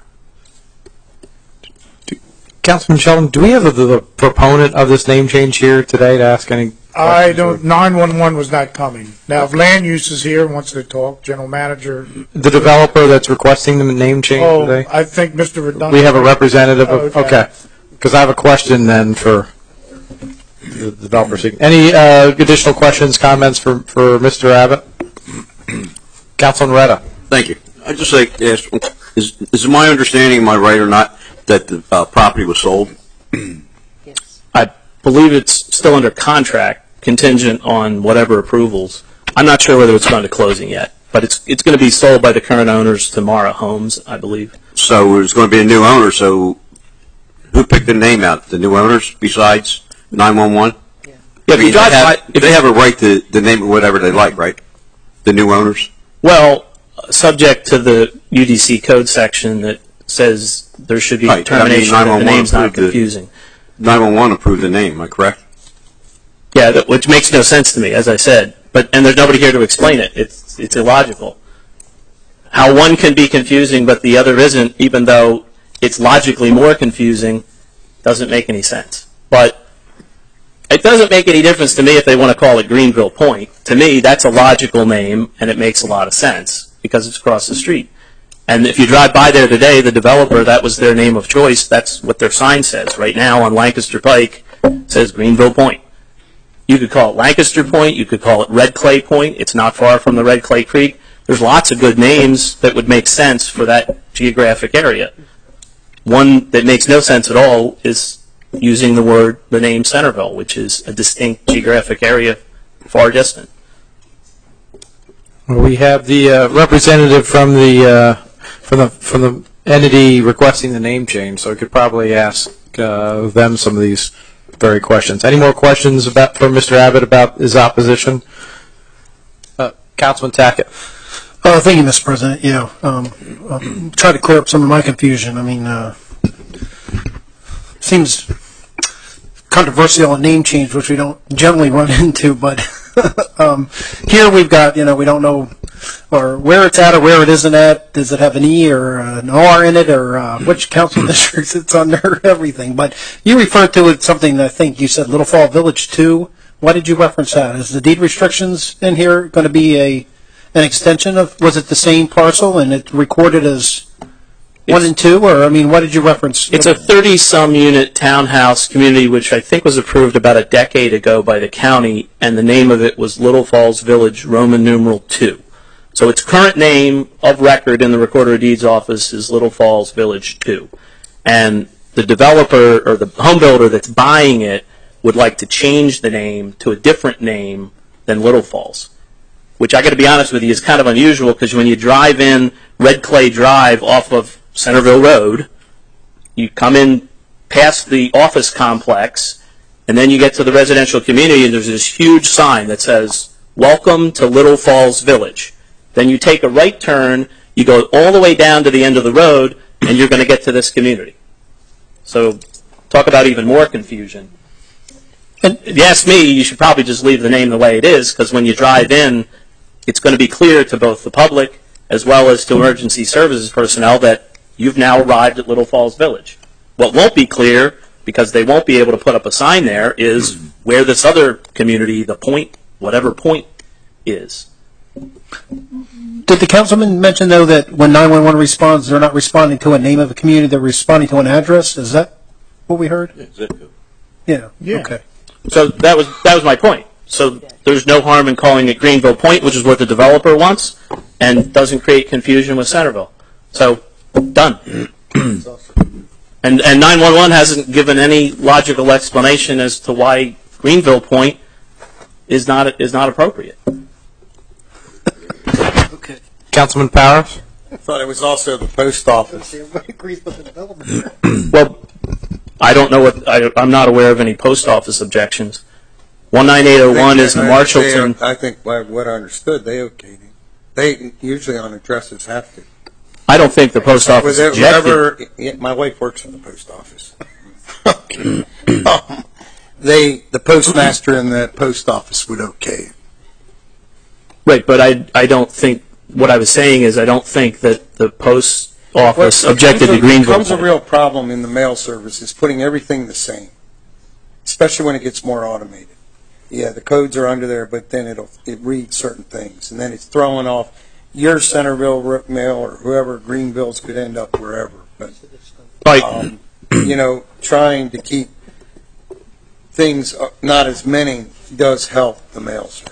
Councilman Sheldon, do we have the proponent of this name change here today to ask any? I don't, 911 was not coming. Now, if land use is here, wants to talk, general manager. The developer that's requesting the name change today? I think Mr. Redondo. We have a representative of, Okay. Because I have a question then for the developer. Any additional questions, comments for Mr. Abbott? Councilman Retta. Thank you. I'd just like to ask, is my understanding, am I right or not, that the property was sold? I believe it's still under contract, contingent on whatever approvals. I'm not sure whether it's gone to closing yet, but it's going to be sold by the current owners to Mara Homes, I believe. So there's going to be a new owner, so who picked the name out? The new owners besides 911? Yeah, if you drive by, they have a right to name it whatever they like, right? The new owners? Well, subject to the UDC code section that says there should be determination that the name's not confusing. 911 approved the name, am I correct? Yeah, which makes no sense to me, as I said. And there's nobody here to explain it. It's illogical. How one can be confusing but the other isn't, even though it's logically more confusing, doesn't make any sense. But it doesn't make any difference to me if they want to call it Greenville Point. To me, that's a logical name, and it makes a lot of sense because it's across the street. And if you drive by there today, the developer, that was their name of choice. That's what their sign says. Right now on Lancaster Pike, it says Greenville Point. You could call it Lancaster Point. You could call it Red Clay Point. It's not far from the Red Clay Creek. There's lots of good names that would make sense for that geographic area. One that makes no sense at all is using the name Centerville, which is a distinct geographic area far distant. We have the representative from the entity requesting the name change, so I could probably ask them some of these very questions. Any more questions for Mr. Abbott about his opposition? Councilman Tackett. Thank you, Mr. President. Yeah, I'll try to clear up some of my confusion. I mean, seems controversial on name change, which we don't generally run into, but here we've got, we don't know or where it's at or where it isn't at. Does it have an E or an R in it, or which council districts it's under, everything. But you referred to it something, I think you said Little Fall Village 2. Why did you reference that? Is the deed restrictions in here going to be an extension of, was it the same parcel and it recorded as 1 and 2, or, I mean, what did you reference? It's a 30-some unit townhouse community, which I think was approved about a decade ago by the county, and the name of it was Little Falls Village, Roman numeral 2. So its current name of record in the Recorder of Deeds office is Little Falls Village 2. And the developer or the home builder that's buying it would like to change the name to a different name than Little Falls, which I got to be honest with you is kind of unusual, because when you drive in Red Clay Drive off of Centerville Road, you come in past the office complex, and then you get to the residential community, and there's this huge sign that says, "Welcome to Little Falls Village." Then you take a right turn, you go all the way down to the end of the road, and you're going to get to this community. So talk about even more confusion. And if you ask me, you should probably just leave the name the way it is, because when you drive in, it's going to be clear to both the public as well as to emergency services personnel that you've now arrived at Little Falls Village. What won't be clear, because they won't be able to put up a sign there, is where this other community, the point, whatever point, is. Did the councilman mention, though, that when 911 responds, they're not responding to a name of a community, they're responding to an address? Is that what we heard? Yeah. Yeah. Okay. So that was my point. So there's no harm in calling it Greenville Point, which is what the developer wants, and doesn't create confusion with Centerville. So, done. And 911 hasn't given any logical explanation as to why Greenville Point is not appropriate. Okay. Councilman Powers? I thought it was also the post office. Well, I don't know I'm not aware of any post office objections. 19801 is the Marshallton. I think by what I understood, they okayed it. They usually on addresses have to. I don't think the post office objected. Yeah, my wife works in the post office. The postmaster in the post office would okay it. Right, but I don't think, what I was saying is I don't think that the post office objected to Greenville. It becomes a real problem in the mail service is putting everything the same, especially when it gets more automated. Yeah, the codes are under there, but then it reads certain things, and then it's throwing off your Centerville mail or whoever Greenville's could end up wherever. But trying to keep things not as many does help the mail service.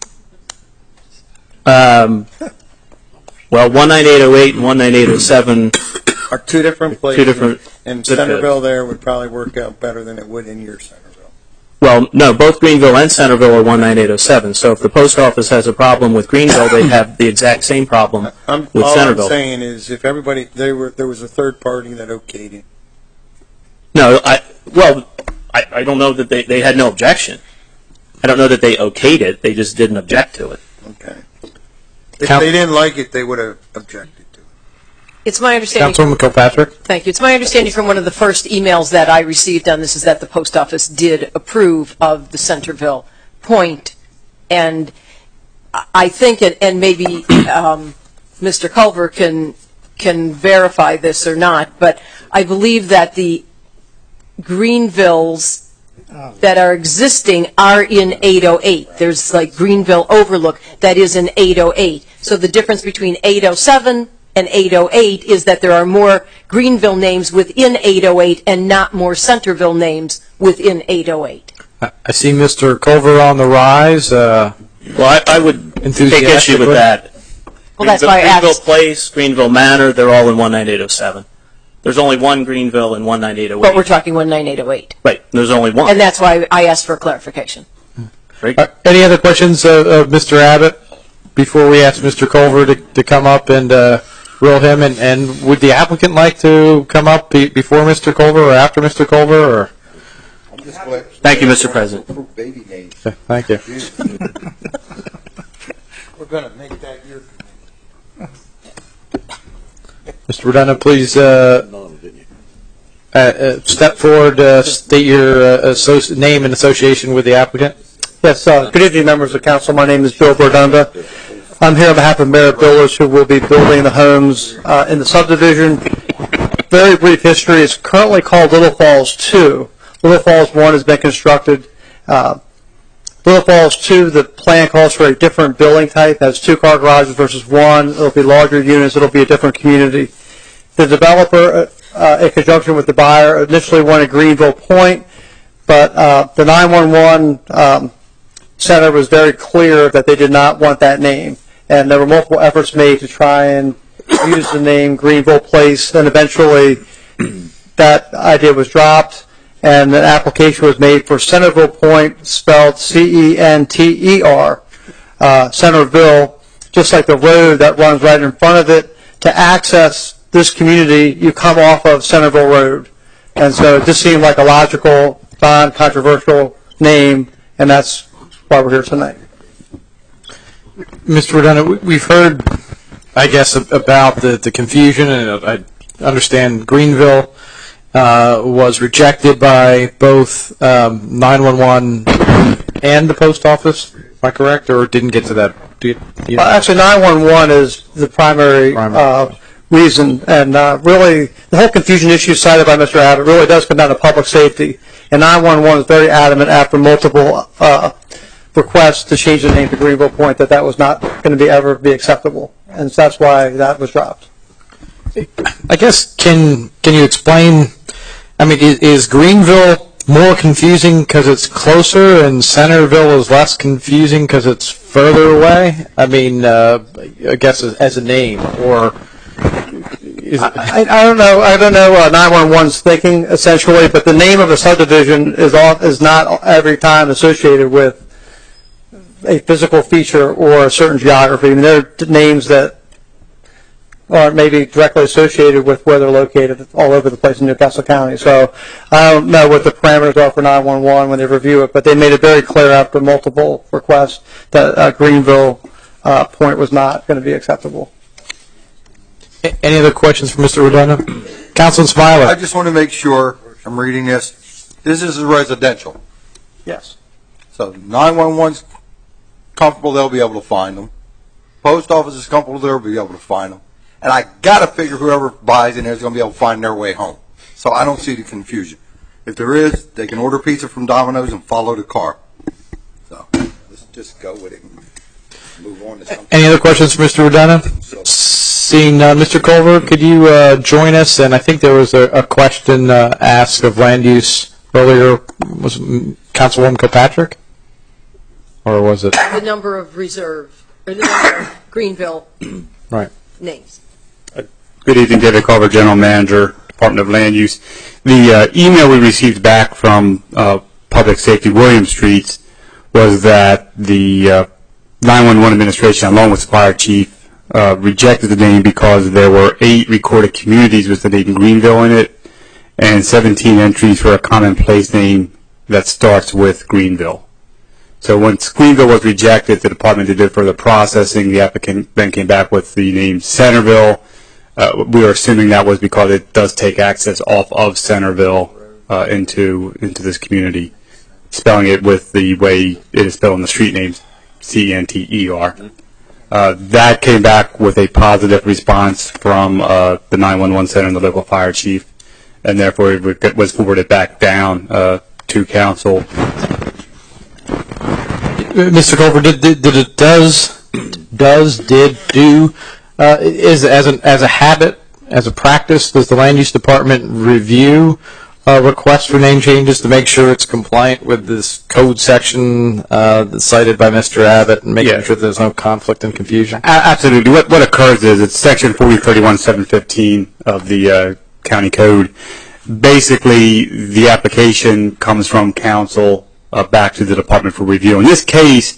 Well, 19808 and 19807 are two different places. And zip Centerville codes. there would probably work out better than it would in your Centerville. Well, no, both Greenville and Centerville are 19807. So if the post office has a problem with Greenville, they'd have the exact same problem with Centerville. All I'm saying is if everybody, there was a third party that okayed it. No, I don't know that they had no objection. I don't know that they okayed it. They just didn't object to it. Okay. If they didn't like it, they would have objected to it. It's my understanding. Councilwoman Kilpatrick? Thank you. It's my understanding from one of the first emails that I received on this is that the post office did approve of the Centerville Point, and I think, and maybe Mr. Culver can verify this or not, but I believe that the Greenvilles that are existing are in 808. There's like Greenville Overlook that is in 808. So the difference between 807 and 808 is that there are more Greenville names within 808 and not more Centerville names within 808. I see Mr. Culver on the rise. Well, I would take issue with that. Well, that's why I asked. Greenville Place, Greenville Manor, they're all in 19807. There's only one Greenville in 19808. But we're talking 19808. Right, there's only one. And that's why I asked for clarification. Any other questions of Mr. Abbott before we ask Mr. Culver to come up and grill him? And would the applicant like to come up before Mr. Culver or after Mr. Culver? Or? Thank you, Mr. President. Thank you. We're going to make that your Mr. Redundant, please step forward, state your name and association with the applicant. Yes, good evening, members of council. My name is Bill Bordunda. I'm here on behalf of Merit Builders, who will be building the homes in the subdivision. Very brief history. It's currently called Little Falls 2. Little Falls 1 has been constructed. Little Falls 2, the plan calls for a different building type. That's 2-car garages versus 1. It'll be larger units. It'll be a different community. The developer, in conjunction with the buyer, initially wanted Greenville Point, but the 911 center was very clear that they did not want that name. And there were multiple efforts made to try and use the name Greenville Place, and eventually that idea was dropped, and an application was made for Centerville Point, spelled C-E-N-T-E-R, Centerville, just like the road that runs right in front of it. To access this community, you come off of Centerville Road. And so it just seemed like a logical, non-controversial name, and that's why we're here tonight. Mr. Redundant, we've heard, I guess, about the confusion, and I understand Greenville was rejected by both 911 and the post office. Am I correct, or didn't get to that? Actually, 911 is the primary reason, and really the whole confusion issue cited by Mr. Abbott really does come down to public safety. And 911 is very adamant after multiple requests to change the name to Greenville Point that was not going to ever be acceptable, and so that's why that was dropped. I guess, can you explain, I mean, is Greenville more confusing because it's closer and Centerville is less confusing because it's further away? I mean, I guess as a name, or I don't know. I don't know 911's thinking essentially, but the name of the subdivision is not every time associated with a physical feature or a certain geography. I mean, there are names that aren't maybe directly associated with where they're located all over the place in Newcastle County. So I don't know what the parameters are for 911 when they review it, but they made it very clear after multiple requests that Greenville Point was not going to be acceptable. Any other questions for Mr. Redondo? Councilman Smiler. I just want to make sure I'm reading this. This is residential. Yes. So 911's comfortable they'll be able to find them. Post office is comfortable they'll be able to find them. And I got to figure whoever buys in there is going to be able to find their way home. So I don't see the confusion. If there is, they can order pizza from Domino's and follow the car. So let's just go with it and move on to something. Any other questions for Mr. Redondo? Seeing none, Mr. Culver, could you join us? And I think there was a question asked of land use earlier. Was it Councilwoman Kilpatrick? Or was it? The number of reserve, or the number of Greenville Right. names. Good evening, David Culver, General Manager, Department of Land Use. The email we received back from Public Safety William Streets was that the 911 administration, along with the fire chief, rejected the name because there were 8 recorded communities with the name Greenville in it and 17 entries for a common place name that starts with Greenville. So once Greenville was rejected, the department did further processing. The applicant then came back with the name Centerville. We are assuming that was because it does take access off of Centerville into this community, spelling it with the way it is spelled in the street names, C-E-N-T-E-R. That came back with a positive response from the 911 center and the local fire chief, and therefore it was forwarded back down to council. Mr. Culver, is as a habit, as a practice, does the land use department review requests for name changes to make sure it's compliant with this code section that's cited by Mr. Abbott and making sure there's no conflict and confusion? Absolutely. What occurs is it's section 4031-715 of the county code. Basically, the application comes from council back to the department for review. In this case,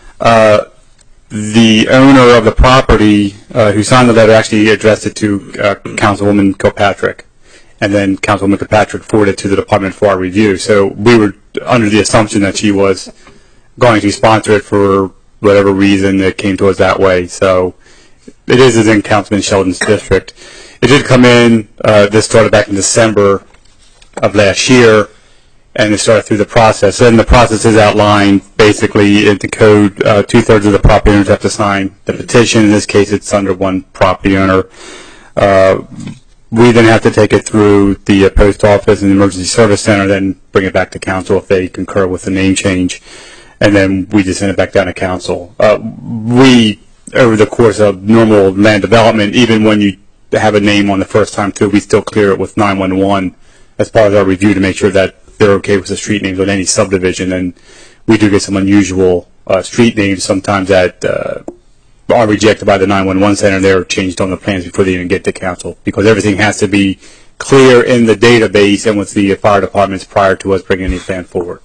the owner of the property who signed the letter actually addressed it to Councilwoman Kilpatrick, and then Councilwoman Kilpatrick forwarded it to the department for our review. So we were under the assumption that she was going to sponsor it for whatever reason it came to us that way. So it is in Councilman Sheldon's district. It did come in, this started back in December of last year, and it started through the process. And the process is outlined basically in the code. 2/3 of the property owners have to sign the petition. In this case, it's under one property owner. We then have to take it through the post office and the emergency service center, then bring it back to council if they concur with the name change. And then we just send it back down to council. We, over the course of normal land development, even when you have a name on the first time through, we still clear it with 911 as part of our review to make sure that they're okay with the street names on any subdivision. And we do get some unusual street names sometimes that are rejected by the 911 center, and they're changed on the plans before they even get to council, because everything has to be clear in the database and with the fire departments prior to us bringing any plan forward.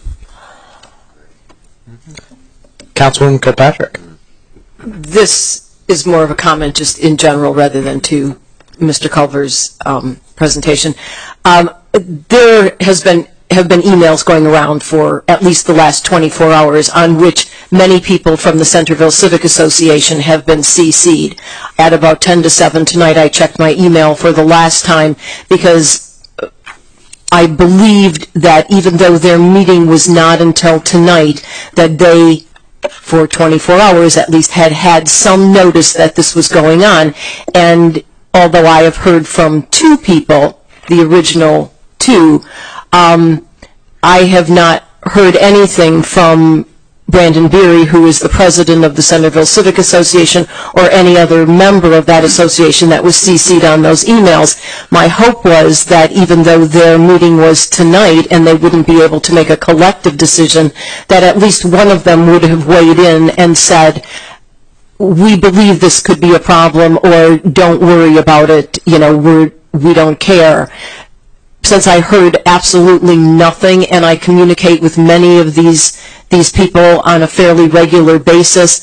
Councilwoman Kilpatrick. This is more of a comment just in general rather than to Mr. Culver's presentation. There have been emails going around for at least the last 24 hours on which many people from the Centerville Civic Association have been CC'd. At about 10 to 7 tonight, I checked my email for the last time because I believed that even though their meeting was not until tonight, that they, for 24 hours at least, had some notice that this was going on. And although I have heard from 2 people, the original 2, I have not heard anything from Brandon Beery, who is the president of the Centerville Civic Association, or any other member of that association that was CC'd on those emails. My hope was that even though their meeting was tonight and they wouldn't be able to make a collective decision, that at least one of them would have weighed in and said, we believe this could be a problem, or don't worry about it, we don't care. Since I heard absolutely nothing, and I communicate with many of these people on a fairly regular basis,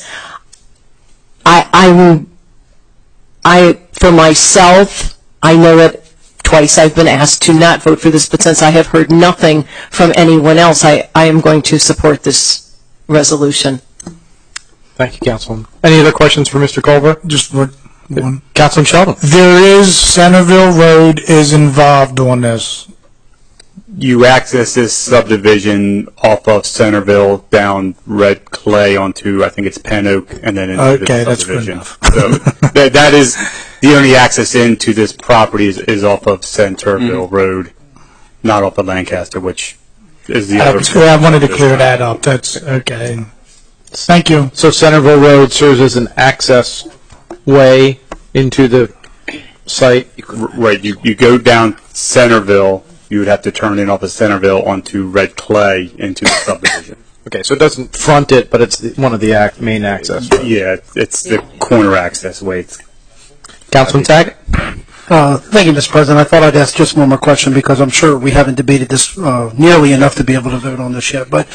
I for myself, I know it twice I've been asked to not vote for this, but since I have heard nothing from anyone else, I am going to support this resolution. Thank you, Councilman. Any other questions for Mr. Culver? Just one. Councilman Sheldon. There is, Centerville Road is involved on this. You access this subdivision off of Centerville down Red Clay onto, I think it's Pen Oak, and then into the subdivision. So that is the only access into this property is off of Centerville Road, not off of Lancaster, which is the other. I wanted to clear that up. That's okay. Thank you. So Centerville Road serves as an access way into the site? Right. You go down Centerville, you would have to turn in off of Centerville onto Red Clay into the subdivision. Okay, so it doesn't front it, but it's one of the main access roads. Yeah, it's the corner access way. Councilman Tackett? Thank you, Mr. President. I thought I'd ask just one more question because I'm sure we haven't debated this nearly enough to be able to vote on this yet. But,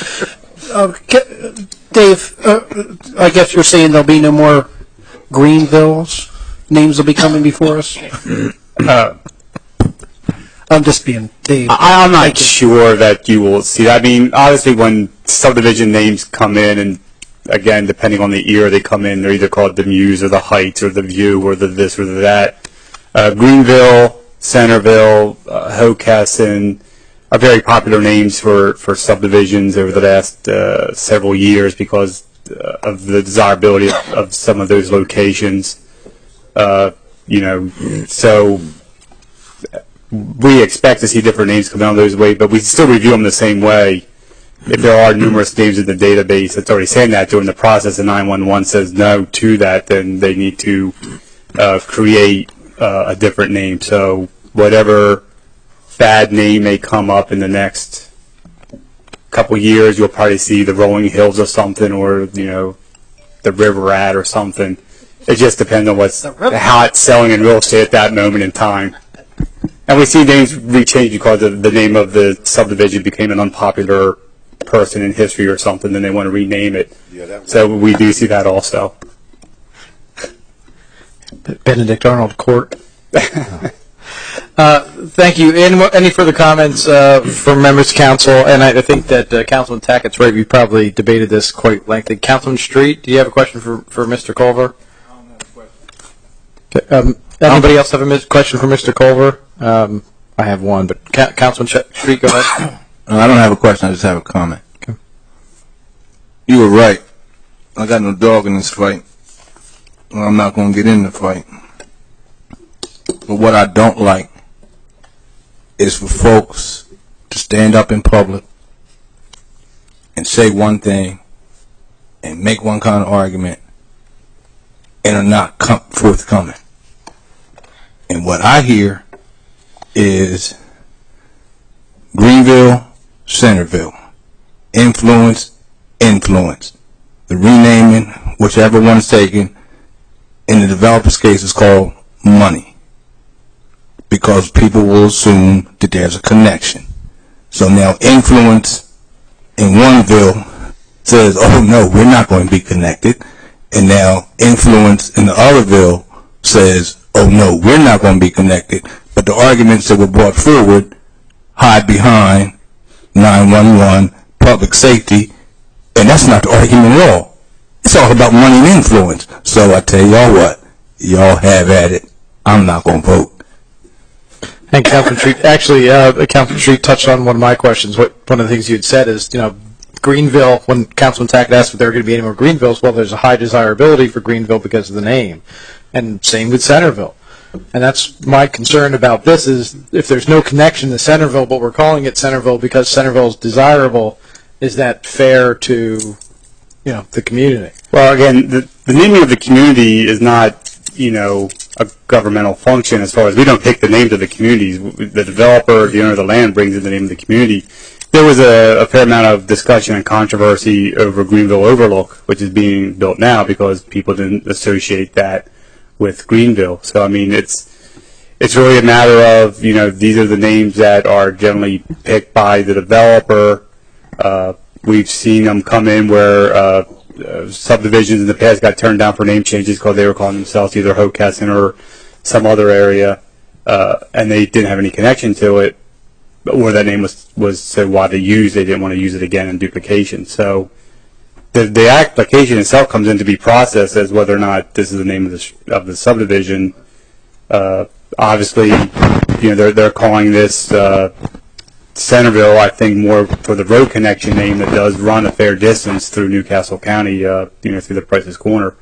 Dave, I guess you're saying there'll be no more Greenvilles? Names will be coming before us? I'm just being Dave. I'm not sure that you will see that. I mean, obviously, when subdivision names come in, and again, depending on the year they come in, they're either called the Muse or the Heights or the View or the this or the that. Greenville, Centerville, Hockessin are very popular names for subdivisions over the last several years because of the desirability of some of those locations. So we expect to see different names come down those ways, but we still review them the same way. If there are numerous names in the database that's already saying that during the process and 911 says no to that, then they need to create a different name. So whatever bad name may come up in the next couple years, you'll probably see the Rolling Hills or something, or the River Rat or something. It just depends on how it's selling in real estate at that moment in time. And we see names rechange because the name of the subdivision became an unpopular person in history or something, then they want to rename it. So we do see that also. Benedict Arnold Court. Thank you. Any further comments from members of council? And I think that Councilman Tackett's right. We probably debated this quite lengthy. Councilman Street, do you have a question for Mr. Culver? Okay, anybody else have a question for Mr. Culver? I have one, but Councilman Street, go ahead. I don't have a question. I just have a comment. Okay. You were right. I got no dog in this fight. I'm not going to get in the fight. But what I don't like is for folks to stand up in public and say one thing and make one kind of argument and are not forthcoming. And what I hear is Greenville, Centerville, influence. The renaming, whichever one is taken, in the developer's case is called money, because people will assume that there's a connection. So now influence in oneville says, oh no, we're not going to be connected. And now influence in the otherville says, oh no, we're not going to be connected. But the arguments that were brought forward hide behind 911, public safety, and that's not the argument at all. It's all about money and influence. So I tell y'all what, y'all have at it. I'm not going to vote. And Councilman Street, actually, Councilman Street touched on one of my questions. One of the things you had said is, Greenville, when Councilman Tackett asked if there were going to be any more Greenvilles, well, there's a high desirability for Greenville because of the name. And same with Centerville. And that's my concern about this is if there's no connection to Centerville, but we're calling it Centerville because Centerville is desirable, is that fair to the community. Well, again, the naming of the community is not, a governmental function as far as we don't pick the names of the communities. The developer, the owner of the land brings in the name of the community. There was a fair amount of discussion and controversy over Greenville Overlook, which is being built now because people didn't associate that with Greenville. So, I mean, it's really a matter of, these are the names that are generally picked by the developer. We've seen them come in where subdivisions in the past got turned down for name changes because they were calling themselves either Hockessin or some other area, and they didn't have any connection to it, or that name was so widely used they didn't want to use it again in duplication. So the application itself comes in to be processed as whether or not this is the name of the subdivision. Obviously, they're calling this Centerville, I think, more for the road connection name that does run a fair distance through Newcastle County, through the Price's Corner.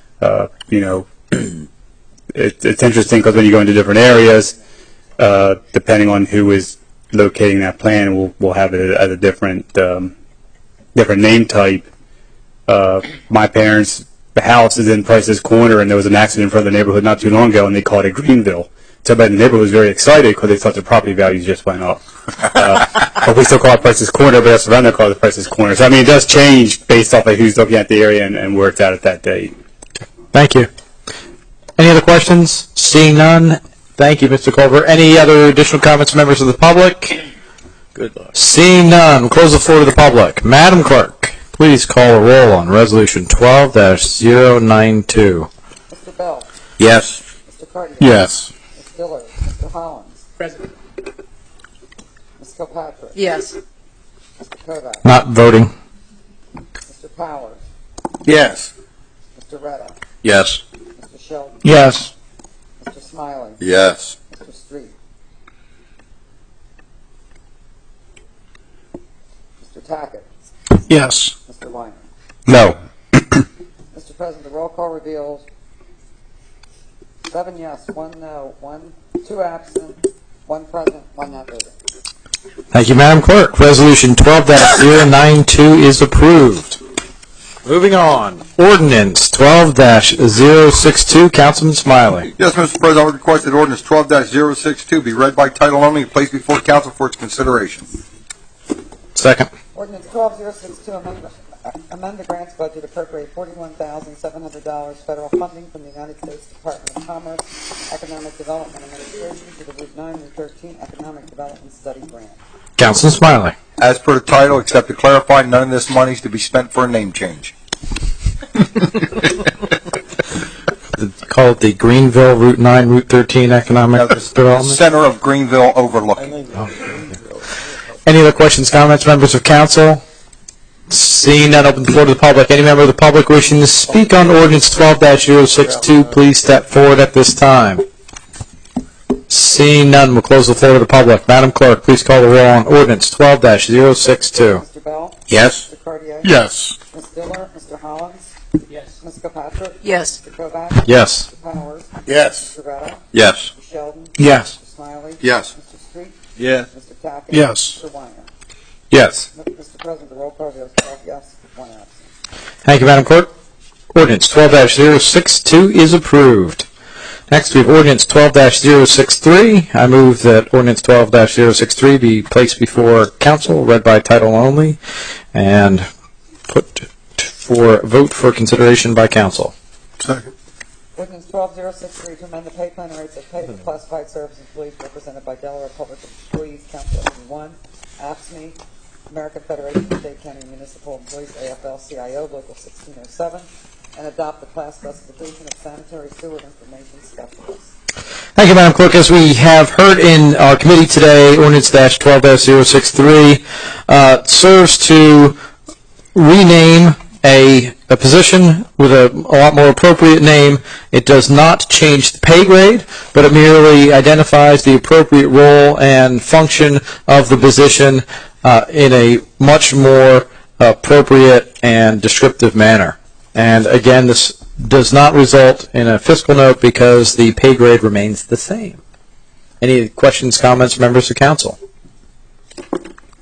It's interesting because when you go into different areas, depending on who is locating that plan, we'll have it as a different name type. My parents' house is in Price's Corner, and there was an accident in front of the neighborhood not too long ago, and they called it Greenville. So everybody in the neighborhood was very excited because they thought the property values just went up. But we still call it Price's Corner, but that's around there call it Price's Corner. So, I mean, it does change based off of who's looking at the area and where it's at that date. Thank you. Any other questions? Seeing none, thank you, Mr. Culver. Any other additional comments, members of the public? Good luck. Seeing none, we'll close the floor to the public. Madam Clerk, please call a roll on Resolution 12-092. Mr. Bell? Yes. Mr. Cartier? Yes. Ms. Diller? Mr. Hollins? President. Ms. Kilpatrick? Yes. Mr. Kovac? Not voting. Mr. Powers? Yes. Mr. Retta? Yes. Mr. Sheldon? Yes. Mr. Smiley? Yes. Mr. Street? Mr. Tackett? Yes. Mr. Weiner? No. Mr. President, the roll call reveals 7 yes, 1 no, 2 absent, 1 present, 1 not voting. Thank you, Madam Clerk. Resolution 12-092 is approved. Moving on. Ordinance 12-062. Councilman Smiley. Yes, Mr. President, I would request that ordinance 12-062 be read by title only and placed before council for its consideration. Second. Ordinance 12062, amend the grants budget, appropriate $41,700 federal funding from the United States Department of Commerce Economic Development Administration to the Route 9 and 13 Economic Development Study Grant. Councilman Smiley. As per the title, except to clarify, none of this money is to be spent for a name change. Call it the Greenville Route 9, Route 13 Economic Development. Center of Greenville overlooking. Any other questions, comments, members of council? Seeing none, open the floor to the public. Any member of the public wishing to speak on ordinance 12-062, please step forward at this time. Seeing none, we'll close the floor to the public. Madam Clerk, please call the roll on ordinance 12-062. Mr. Bell? Yes. Mr. Cartier? Yes. Ms. Diller? Mr. Hollins? Yes. Ms. Kilpatrick? Yes. Mr. Kovac? Yes. Mr. Powers? Yes. Mr. Retta? Yes. Mr. Sheldon? Yes. Mr. Smiley? Yes. Mr. Street? Yes. Mr. Tackett? Yes. Mr. Weiner? Yes. Mr. President, the roll call reveals 12 yes, 1 absent. Thank you, Madam Clerk. Ordinance 12-062 is approved. Next, we have ordinance 12-063. I move that ordinance 12-063 be placed before council, read by title only, and put for vote for consideration by council. Second. Ordinance 12063 to amend the pay plan and rates of pay for classified service employees represented by Delaware Public Employees Council 1, AFSCME, American Federation of State, County, and Municipal Employees, AFL-CIO, Local 1607, and adopt the class classification of sanitary sewer information specialist. Thank you, Madam Clerk. As we have heard in our committee today, ordinance 12-063 serves to rename a position with a lot more appropriate name. It does not change the pay grade, but it merely identifies the appropriate role and function of the position in a much more appropriate and descriptive manner. And again, this does not result in a fiscal note because the pay grade remains the same. Any questions, comments, members of council?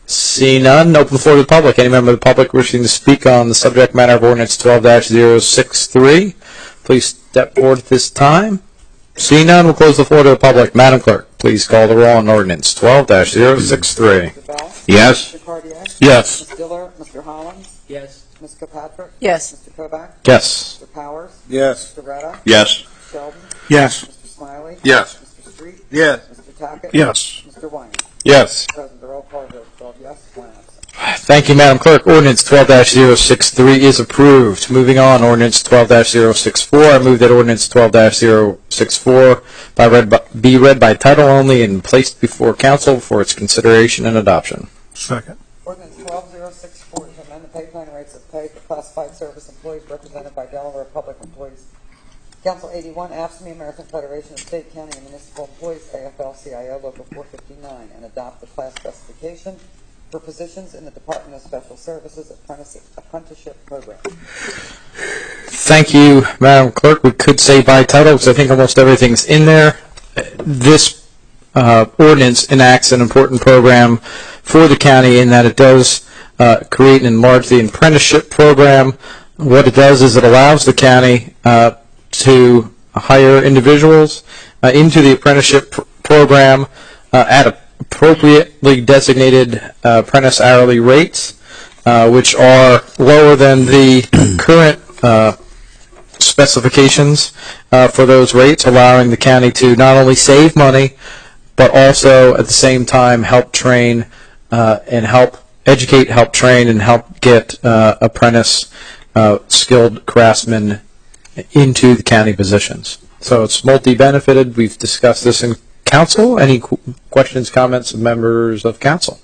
See none, open the floor to the public. Any member of the public wishing to speak on the subject matter of ordinance 12-063, please step forward at this time. See none, we'll close the floor to the public. Madam Clerk, please call the roll on ordinance 12-063. Mr. Bell? Yes. Mr. Cartier? Yes. Ms. Diller? Mr. Hollins? Yes. Ms. Kilpatrick? Yes. Mr. Kovac? Yes. Mr. Powers? Yes. Mr. Retta? Yes. Mr. Sheldon? Yes. Mr. Smiley? Yes. Mr. Street? Yes. Mr. Tackett? Yes. Mr. Weiner? Yes. President, the roll call vote 12 yes, 1 absent. Thank you, Madam Clerk. Ordinance 12-063 is approved. Moving on, ordinance 12-064. I move that ordinance 12-064 be read by title only and placed before council for its consideration and adoption. Second. Ordinance 12064 to amend the pay plan rates of pay for classified service employees represented by Delaware Public Employees. Council 81, AFSCME, American Federation of State, County, and Municipal Employees, AFL-CIO, Local 459, and adopt the class specification for positions in the Department of Special Services Apprenticeship Program. Thank you, Madam Clerk. We could say by title because I think almost everything's in there. This ordinance enacts an important program for the county in that it does create and enlarge the apprenticeship program. What it does is it allows the county to hire individuals into the apprenticeship program at appropriately designated apprentice hourly rates, which are lower than the current specifications for those rates, allowing the county to not only save money, but also at the same time help train and help educate, help train, and help get apprentice skilled craftsmen into the county positions. So it's multi-benefited. We've discussed this in council. Any questions, comments of members of council?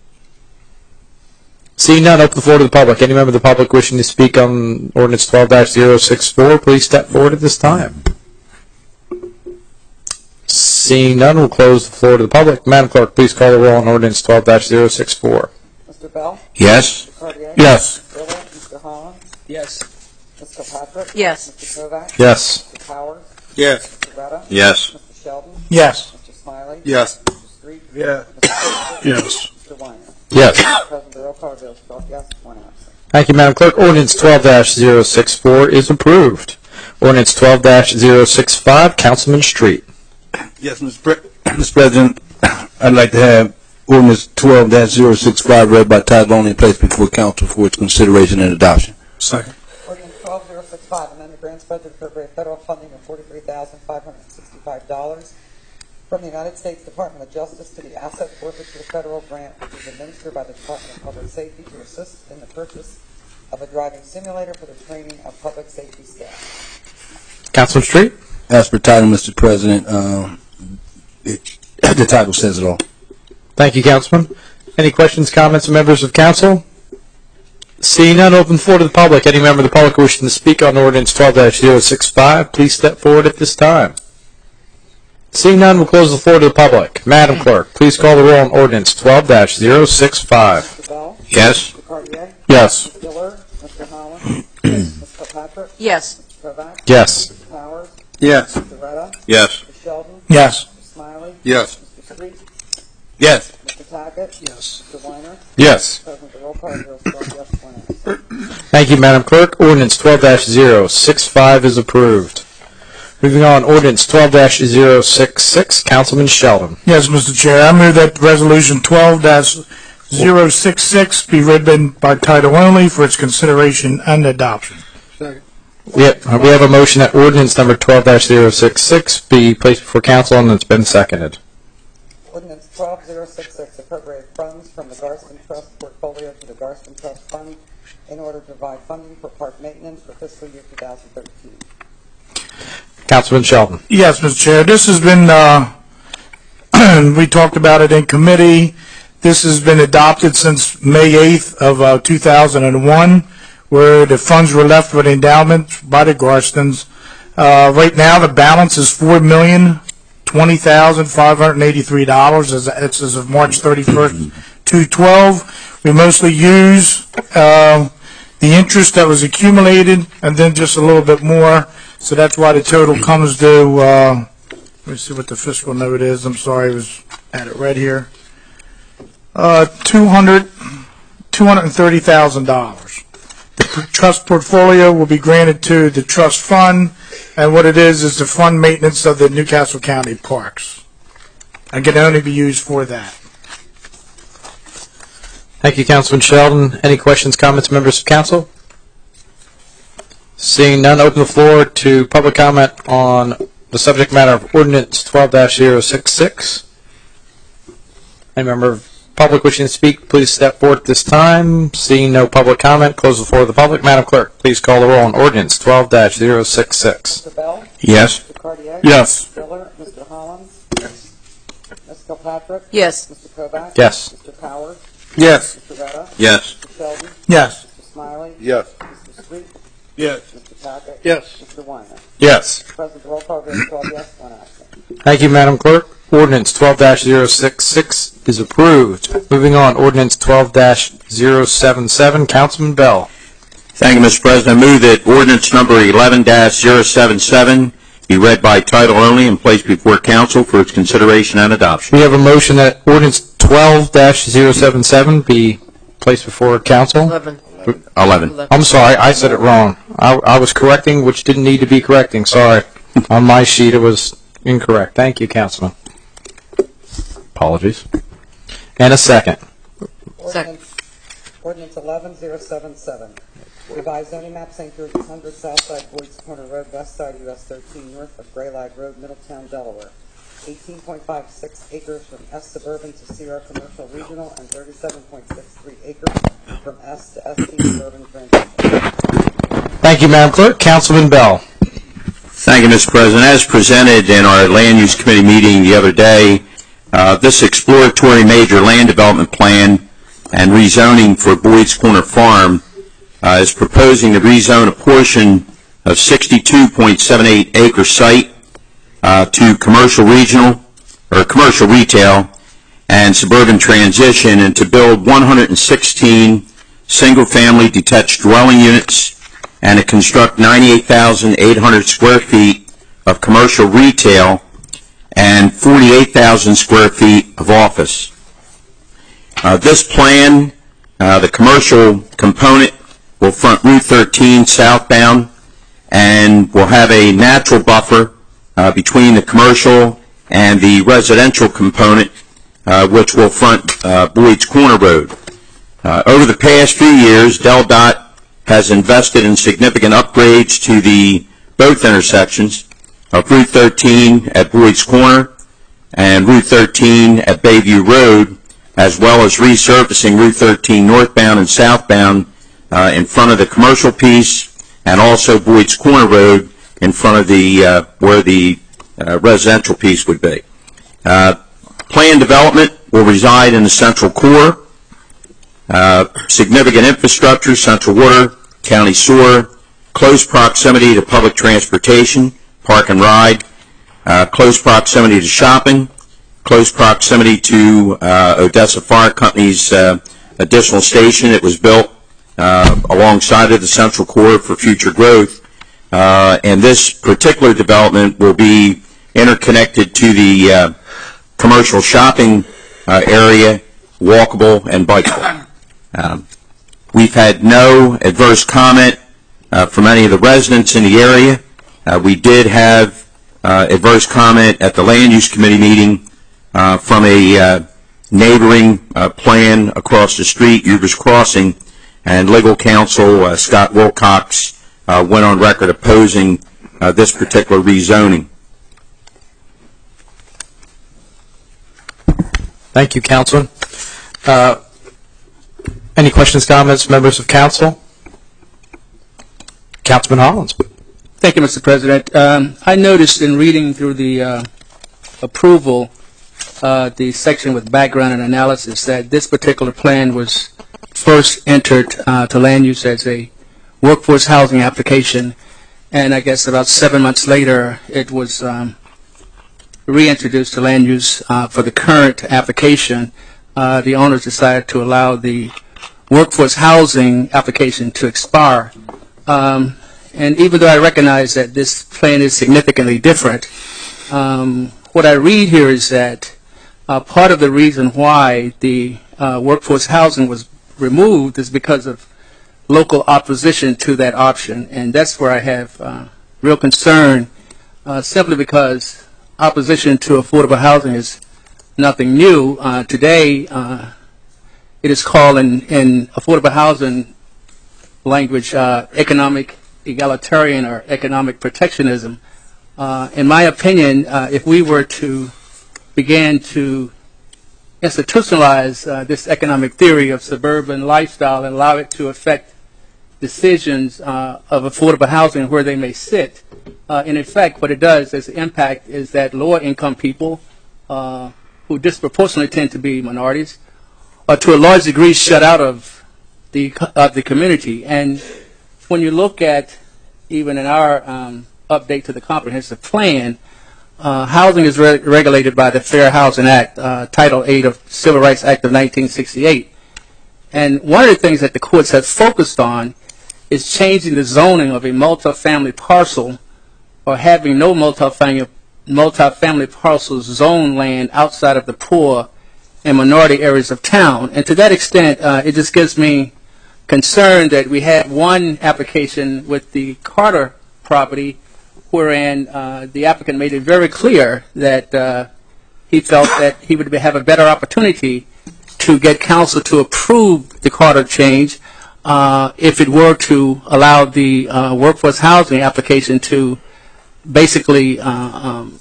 Seeing none, open the floor to the public. Any member of the public wishing to speak on ordinance 12-064, please step forward at this time. Seeing none, we'll close the floor to the public. Madam Clerk, please call the roll on ordinance 12-064. Mr. Bell? Yes. Mr. Cartier? Yes. Mr. Diller? Mr. Hollins? Yes. Ms. Kilpatrick? Yes. Mr. Kovac? Yes. Mr. Powers? Yes. Mr. Retta? Yes. Mr. Sheldon? Yes. Mr. Smiley? Yes. Mr. Street? Yes. Mr. Tackett? Yes. Mr. Weiner? Yes. President, the roll call vote 12 yes, 1 absent. Thank you, Madam Clerk. Ordinance 12-064 is approved. Ordinance 12-065, Councilman Street. Yes, Mr. President, I'd like to have ordinance 12-065 read by title only and placed before council for its consideration and adoption. Second. Ordinance 12065, amend the grants budget appropriate federal funding of $43,565 from the United States Department of Justice to the Asset Forfeiture Federal Grant, which is administered by the Department of Public Safety to assist in the purchase of a driving simulator for the training of public safety staff. Councilman Street? As per title, Mr. President, the title says it all. Thank you, Councilman. Any questions, comments of members of council? Seeing none, open the floor to the public. Any member of the public wishing to speak on ordinance 12-065, please step forward at this time. Seeing none, we'll close the floor to the public. Madam Clerk, please call the roll on ordinance 12-065. Mr. Bell? Yes. Mr. Cartier? Yes. Mr. Diller? Mr. Hollins? Ms. Kilpatrick? Yes. Mr. Kovac? Yes. Mr. Powers? Yes. Mr. Retta? Yes. Mr. Sheldon? Yes. Mr. Smiley? Yes. Mr. Street? Yes. Mr. Tackett? Yes. Mr. Weiner? Yes. President, the roll call vote 12 yes, 1 absent. Thank you, Madam Clerk. Ordinance 12-065 is approved. Moving on, ordinance 12-066, Councilman Sheldon. Yes, Mr. Chair, I move that resolution 12-066 be read by title only for its consideration and adoption. We have a motion that ordinance number 12-066 be placed before council, and it's been seconded. Ordinance 12066, appropriate funds from the Garston Trust portfolio to the Garston Trust Fund in order to provide funding for park maintenance for fiscal year 2013. Councilman Sheldon. Yes, Mr. Chair, this has been, we talked about it in committee. This has been adopted since May 8th of 2001, where the funds were left with endowment by the Garstons. Right now, the balance is $4,020,583 as of March 31st, 2012. We mostly use the interest that was accumulated and then just a little bit more. So that's why the total comes to, let me see what the fiscal note is. I'm sorry, I had it right here. Total $230,000. The trust portfolio will be granted to the trust fund, and what it is the fund maintenance of the Newcastle County parks. And can only be used for that. Thank you, Councilman Sheldon. Any questions, comments, members of council? Seeing none, open the floor to public comment on the subject matter of Ordinance 12-066. Any member of public wishing to speak, please step forward at this time. Seeing no public comment, close the floor to the public. Madam Clerk, please call the roll on Ordinance 12-066. Mr. Bell? Yes. Mr. Cartier? Yes. Mr. Diller? Mr. Hollins? Yes. Ms. Kilpatrick? Yes. Mr. Kovac? Yes. Mr. Powers? Yes. Mr. Vetta? Yes. Mr. Sheldon? Yes. Mr. Smiley? Yes. Mr. Street? Yes. Mr. Packard? Yes. Mr. Weiner? Yes. President, roll call vote 12 yes, 1 absent. Thank you, Madam Clerk. Ordinance 12-066 is approved. Moving on, Ordinance 12-077. Councilman Bell. Thank you, Mr. President. I move that ordinance number 11-077 be read by title only and placed before council for its consideration and adoption. We have a motion that Ordinance 12-077 be placed before council. 11. 11. I'm sorry, I said it wrong. I was correcting, which didn't need to be correcting. Sorry. On my sheet, it was incorrect. Thank you, Councilman. Apologies. And a second. Ordinance 11-077. Revised zoning map, St. George's 100, Southside Boyd's Corner Road, West Side, US 13, north of Graylag Road, Middletown, Delaware. 18.56 acres from S Suburban to CR Commercial Regional, and 37.63 acres from S to ST Suburban Transition. Thank you, Madam Clerk. Councilman Bell. Thank you, Mr. President. As presented in our Land Use Committee meeting the other day, this exploratory major land development plan and rezoning for Boyd's Corner Farm is proposing to rezone a portion of 62.78 acre site to commercial regional or commercial retail and suburban transition, and to build 116 single-family detached dwelling units and to construct 98,800 square feet of commercial retail and 48,000 square feet of office. This plan, the commercial component, will front Route 13 southbound and will have a natural buffer between the commercial and the residential component, which will front Boyd's Corner Road. Over the past few years, DelDOT has invested in significant upgrades to both intersections of Route 13 at Boyd's Corner and Route 13 at Bayview Road, as well as resurfacing Route 13 northbound and southbound in front of the commercial piece, and also Boyd's Corner Road in front of where the residential piece would be. Planned development will reside in the central core. Significant infrastructure, central water, county sewer, close proximity to public transportation, park and ride, close proximity to shopping, close proximity to Odessa Fire Company's additional station. It was built alongside of the central core for future growth. And this particular development will be interconnected to the commercial shopping area, walkable and bikeable. We've had no adverse comment from any of the residents in the area. We did have adverse comment at the Land Use Committee meeting from a neighboring plan across the street, Uber's Crossing, and legal counsel Scott Wilcox went on record opposing this particular rezoning. Thank you, Councilman. Any questions, comments, members of council? Councilman Hollins. Thank you, Mr. President. I noticed in reading through the approval, the section with background and analysis, that this particular plan was first entered to land use as a workforce housing application, and I guess about 7 months later it was reintroduced to land use for the current application. The owners decided to allow the workforce housing application to expire. And even though I recognize that this plan is significantly different, what I read here is that part of the reason why the workforce housing was removed is because of local opposition to that option, and that's where I have real concern, simply because opposition to affordable housing is nothing new. Today, it is called in affordable housing language economic egalitarian or economic protectionism. In my opinion, if we were to begin to institutionalize this economic theory of suburban lifestyle and allow it to affect decisions of affordable housing where they may sit, in effect, what it does as an impact is that lower income people who disproportionately tend to be minorities are to a large degree shut out of the community. And when you look at, even in our update to the comprehensive plan, housing is regulated by the Fair Housing Act, Title 8 of Civil Rights Act of 1968. And one of the things that the courts have focused on is changing the zoning of a multifamily parcel or having no multifamily parcels zone land outside of the poor and minority areas of town. And to that extent, it just gives me concern that we had one application with the Carter property wherein the applicant made it very clear that he felt that he would have a better opportunity to get council to approve the Carter change if it were to allow the workforce housing application to basically run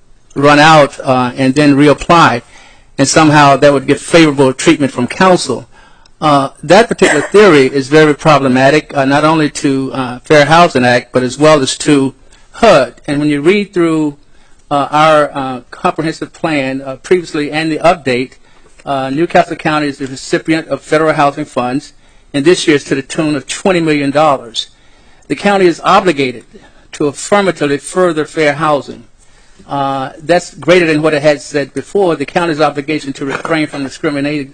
out and then reapply, and somehow that would get favorable treatment from council. That particular theory is very problematic, not only to Fair Housing Act, but as well as to HUD. And when you read through our comprehensive plan previously and the update, Newcastle County is the recipient of federal housing funds, and this year is to the tune of $20 million. The county is obligated to affirmatively further fair housing. That's greater than what it had said before. The county's obligation to refrain from discriminating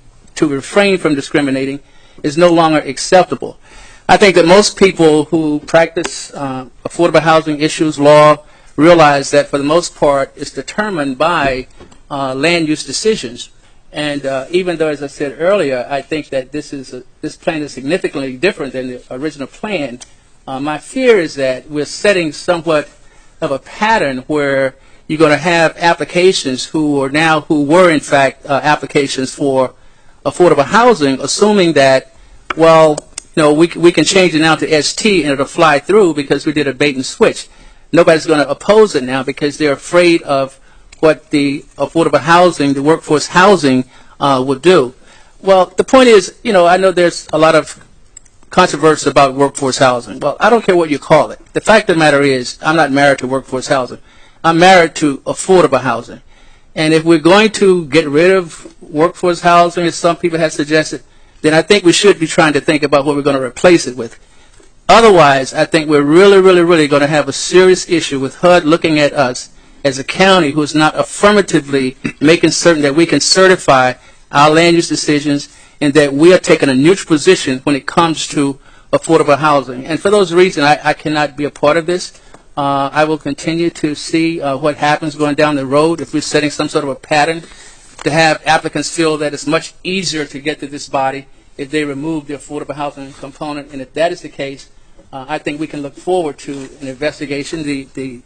is no longer acceptable. I think that most people who practice affordable housing issues law realize that for the most part it's determined by land use decisions. And even though, as I said earlier, I think that this plan is significantly different than the original plan, my fear is that we're setting somewhat of a pattern where you're going to have applications who were in fact applications for affordable housing, assuming that, well, we can change it now to ST and it'll fly through because we did a bait and switch. Nobody's going to oppose it now because they're afraid of what the affordable housing, the workforce housing would do. Well, the point is, I know there's a lot of controversy about workforce housing. Well, I don't care what you call it. The fact of the matter is, I'm not married to workforce housing. I'm married to affordable housing. And if we're going to get rid of workforce housing, as some people have suggested, then I think we should be trying to think about what we're going to replace it with. Otherwise, I think we're really, really, really going to have a serious issue with HUD looking at us as a county who is not affirmatively making certain that we can certify our land use decisions and that we are taking a neutral position when it comes to affordable housing. And for those reasons, I cannot be a part of this. I will continue to see what happens going down the road if we're setting some sort of a pattern to have applicants feel that it's much easier to get to this body if they remove the affordable housing component. And if that is the case, I think we can look forward to an investigation. The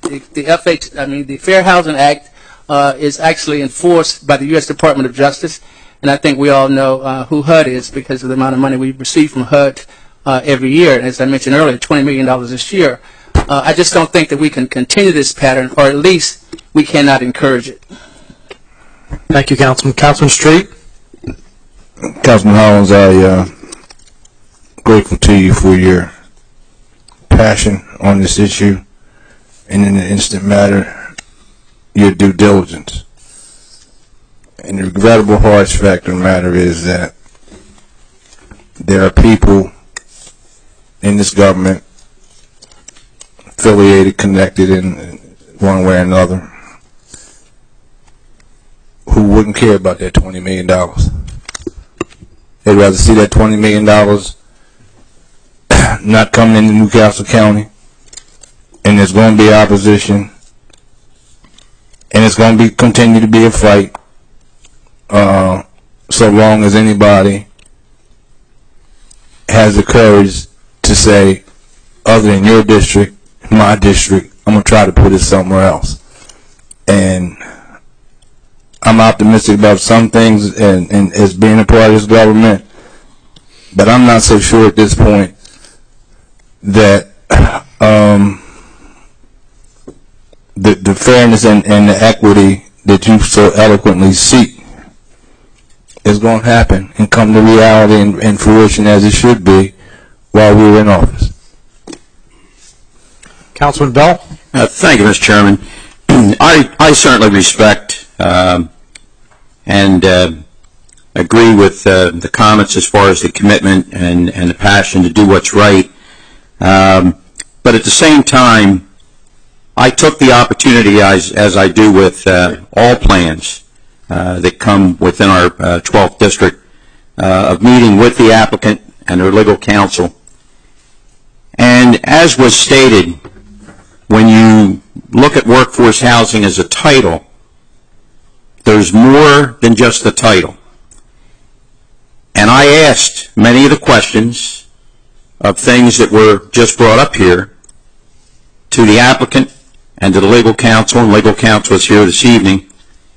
Fair Housing Act is actually enforced by the U.S. Department of Justice, and I think we all know who HUD is because of the amount of money we receive from HUD every year. As I mentioned earlier, $20 million this year. I just don't think that we can continue this pattern, or at least we cannot encourage it. Thank you, Councilman. Councilman Street. Councilman Hollins, I grateful to you for your passion on this issue, and in the instant matter, your due diligence. And the regrettable harsh fact of the matter is that there are people in this government affiliated, connected in one way or another, who wouldn't care about that $20 million. They'd rather see that $20 million not coming into Newcastle County, and there's going to be opposition, and it's going to continue to be a fight so long as anybody has the courage to say, other than your district, my district, I'm going to try to put it somewhere else. And I'm optimistic about some things and as being a part of this government, but I'm not so sure at this point that the fairness and the equity that you so eloquently seek is going to happen and come to reality and fruition as it should be while we're in office. Councilman Bell? Thank you, Mr. Chairman. I certainly respect and agree with the comments as far as the commitment and the passion to do what's right. But at the same time, I took the opportunity, as I do with all plans that come within our 12th district, of meeting with the applicant and their legal counsel. And as was stated, when you look at workforce housing as a title, there's more than just the title. And I asked many of the questions of things that were just brought up here to the applicant and to the legal counsel, and legal counsel is here this evening.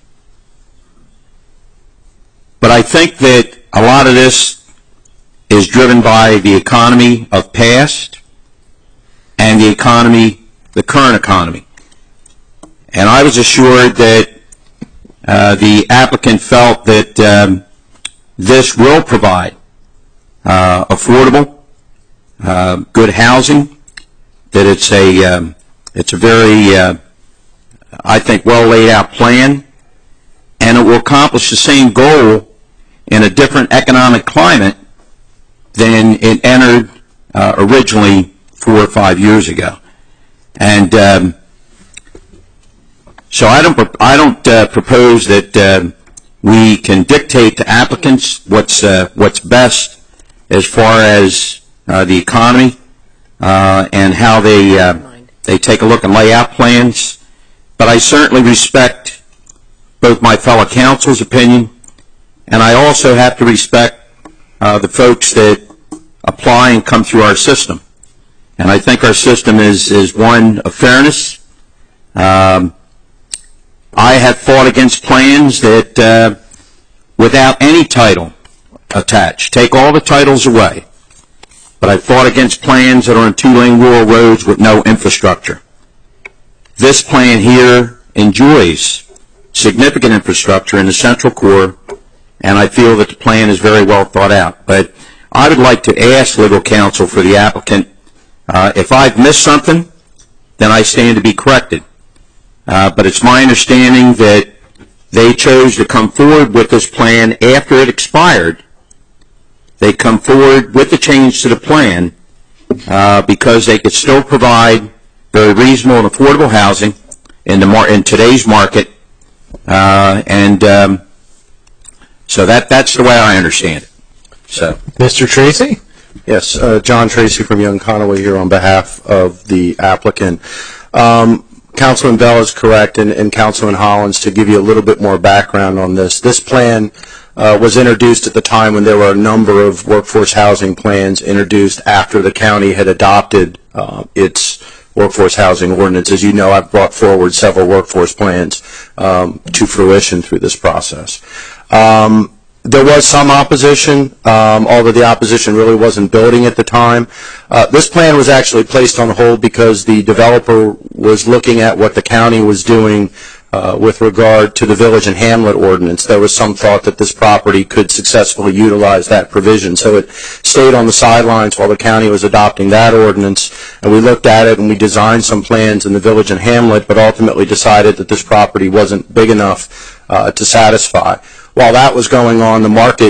But I think that a lot of this is driven by the economy of past and the economy, the current economy. And I was assured that the applicant felt that this will provide affordable, good housing, that it's a very, I think, well laid out plan, and it will accomplish the same goal in a different economic climate than it entered originally 4 or 5 years ago. And so I don't propose that we can dictate to applicants what's best as far as the economy and how they take a look and lay out plans. But I certainly respect both my fellow council's opinion, and I also have to respect the folks that apply and come through our system. And I think our system is one of fairness. I have fought against plans that without any title attached, take all the titles away. But I fought against plans that are on 2-lane rural roads with no infrastructure. This plan here enjoys significant infrastructure in the central core, and I feel that the plan is very well thought out. But I would like to ask legal counsel for the applicant, if I've missed something, then I stand to be corrected. But it's my understanding that they chose to come forward with this plan after it expired. They come forward with the change to the plan because they could still provide very reasonable and affordable housing in today's market. So that's the way I understand it. So, Mr. Tracy? Yes, John Tracy from Young Conaway here on behalf of the applicant. Councilman Bell is correct, and Councilman Hollins, to give you a little bit more background on this. This plan was introduced at the time when there were a number of workforce housing plans introduced after the county had adopted its workforce housing ordinance. As you know, I've brought forward several workforce plans to fruition through this process. There was some opposition, although the opposition really wasn't building at the time. This plan was actually placed on hold because the developer was looking at what the county was doing with regard to the village and hamlet ordinance. There was some thought that this property could successfully utilize that provision. So it stayed on the sidelines while the county was adopting that ordinance. And we looked at it and we designed some plans in the village and hamlet, but ultimately decided that this property wasn't big enough to satisfy. While that was going on, the market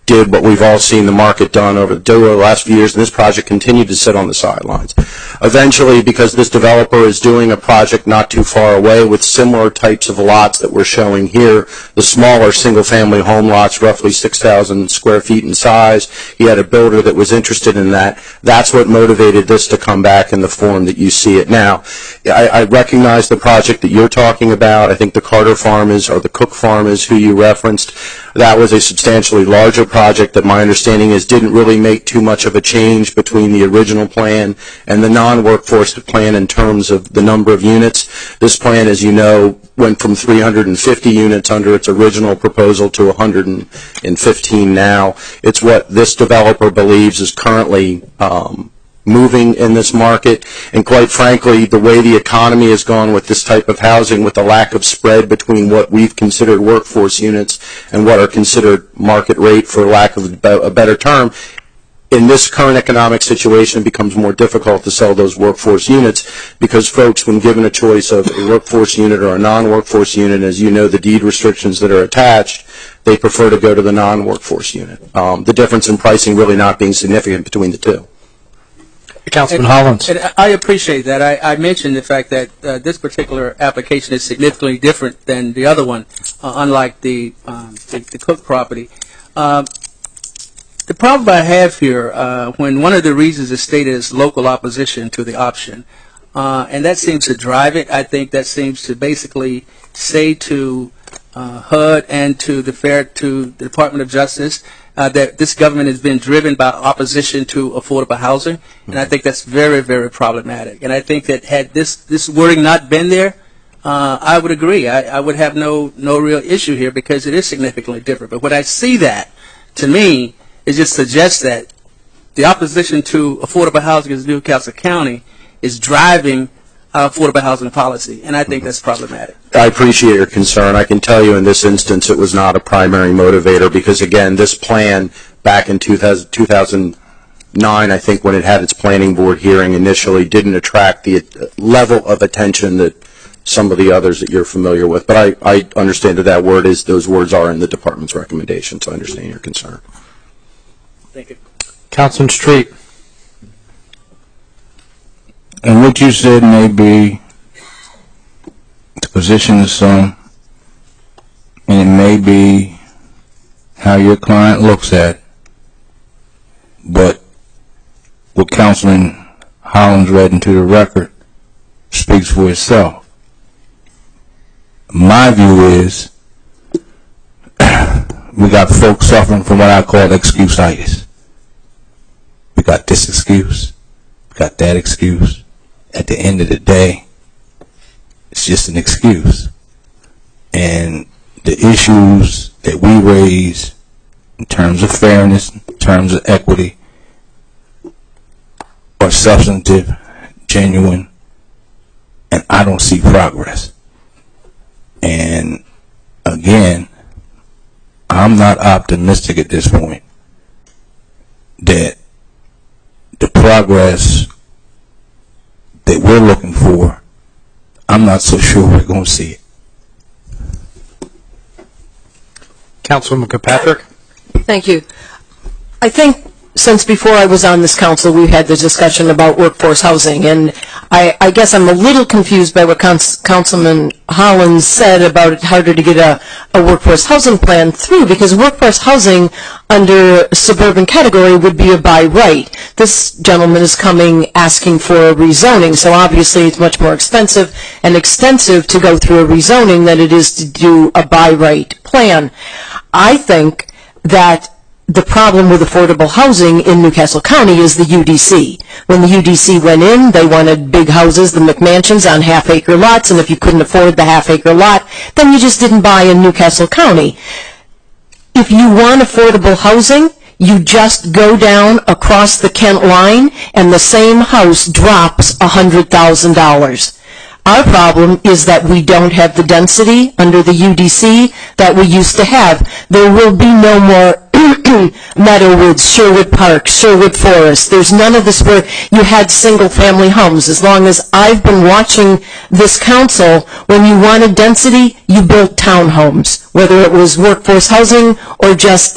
did what we've all seen the market do over the last few years, and this project continued to sit on the sidelines. Eventually, because this developer is doing a project not too far away with similar types of lots that we're showing here, the smaller single-family home lots, roughly 6,000 square feet in size, he had a builder that was interested in that. That's what motivated this to come back in the form that you see it now. I recognize the project that you're talking about. I think the Carter Farm is, or the Cook Farm is who you referenced. That was a substantially larger project that my understanding is didn't really make too much of a change between the original plan and the non-workforce plan in terms of the number of units. This plan, as you know, went from 350 units under its original proposal to 115 now. It's what this developer believes is currently moving in this market, and quite frankly, the way the economy has gone with this type of housing, with the lack of spread between what we've considered workforce units and what are considered market rate, for lack of a better term, in this current economic situation, it becomes more difficult to sell those workforce units, because folks, when given a choice of a workforce unit or a non-workforce unit, as you know, the deed restrictions that are attached, they prefer to go to the non-workforce unit. The difference in pricing really not being significant between the two. Councilman Hollins. And I appreciate that. I mentioned the fact that this particular application is significantly different than the other one, unlike the Cook property. The problem I have here, when one of the reasons is stated is local opposition to the option, and that seems to drive it. I think that seems to basically say to HUD and to the Department of Justice that this government has been driven by opposition to affordable housing, and I think that's very, very problematic. And I think that had this wording not been there, I would agree. I would have no real issue here, because it is significantly different. But when I see that, to me, it just suggests that the opposition to affordable housing in Newcastle County is driving affordable housing policy, and I think that's problematic. I appreciate your concern. I can tell you in this instance it was not a primary motivator, because again, this plan back in 2009, I think, when it had its planning board hearing initially, didn't attract the level of attention that some of the others that you're familiar with. But I understand that those words are in the department's recommendation, so I understand your concern. Thank you. Councilman Street. And what you said may be the position of some, and it may be how your client looks at it, but what Councilman Hollins read into the record speaks for itself. My view is we got folks suffering from what I call excuse-itis. We got this excuse, we got that excuse. At the end of the day, it's just an excuse. And the issues that we raise in terms of fairness, in terms of equity, are substantive, genuine, and I don't see progress. And again, I'm not optimistic at this point that the progress that we're looking for, I'm not so sure we're going to see it. Councilwoman Kirkpatrick. Thank you. I think since before I was on this council, we've had the discussion about workforce housing, and I guess I'm a little confused by what Councilman Hollins said about it harder to get a workforce housing plan through, because workforce housing under suburban category would be a by right. This gentleman is coming asking for a rezoning, so obviously it's much more expensive and extensive to go through a rezoning than it is to do a by right plan. I think that the problem with affordable housing in Newcastle County is the UDC. When the UDC went in, they wanted big houses, the McMansions, on half-acre lots, and if you couldn't afford the half-acre lot, then you just didn't buy in Newcastle County. If you want affordable housing, you just go down across the Kent line, and the same house drops $100,000. Our problem is that we don't have the density under the UDC that we used to have. There will be no more Meadowwoods, Sherwood Park, Sherwood Forest. There's none of this where you had single-family homes. As long as I've been watching this council, when you wanted density, you built townhomes, whether it was workforce housing or just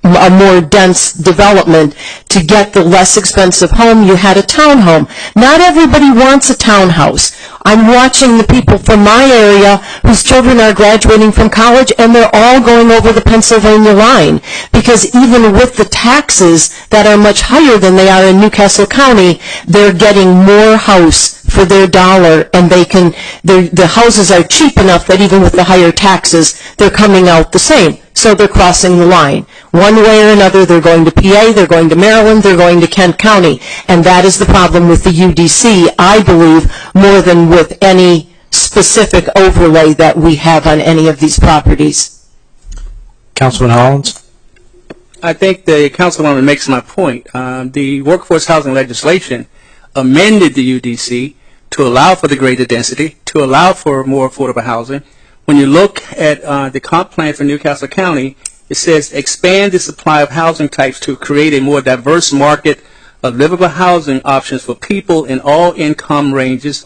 a more dense development to get the less expensive home, you had a townhome. Not everybody wants a townhouse. I'm watching the people from my area whose children are graduating from college, and they're all going over the Pennsylvania line, because even with the taxes that are much higher than they are in Newcastle County, they're getting more house for their dollar, and the houses are cheap enough that even with the higher taxes, they're coming out the same. So they're crossing the line. One way or another, they're going to PA, they're going to Maryland, they're going to Kent County. And that is the problem with the UDC, I believe, more than with any specific overlay that we have on any of these properties. Councilman Hollins? I think the councilwoman makes my point. The workforce housing legislation amended the UDC to allow for the greater density, to allow for more affordable housing. When you look at the comp plan for Newcastle County, it says expand the supply of housing types to create a more diverse market of livable housing options for people in all income ranges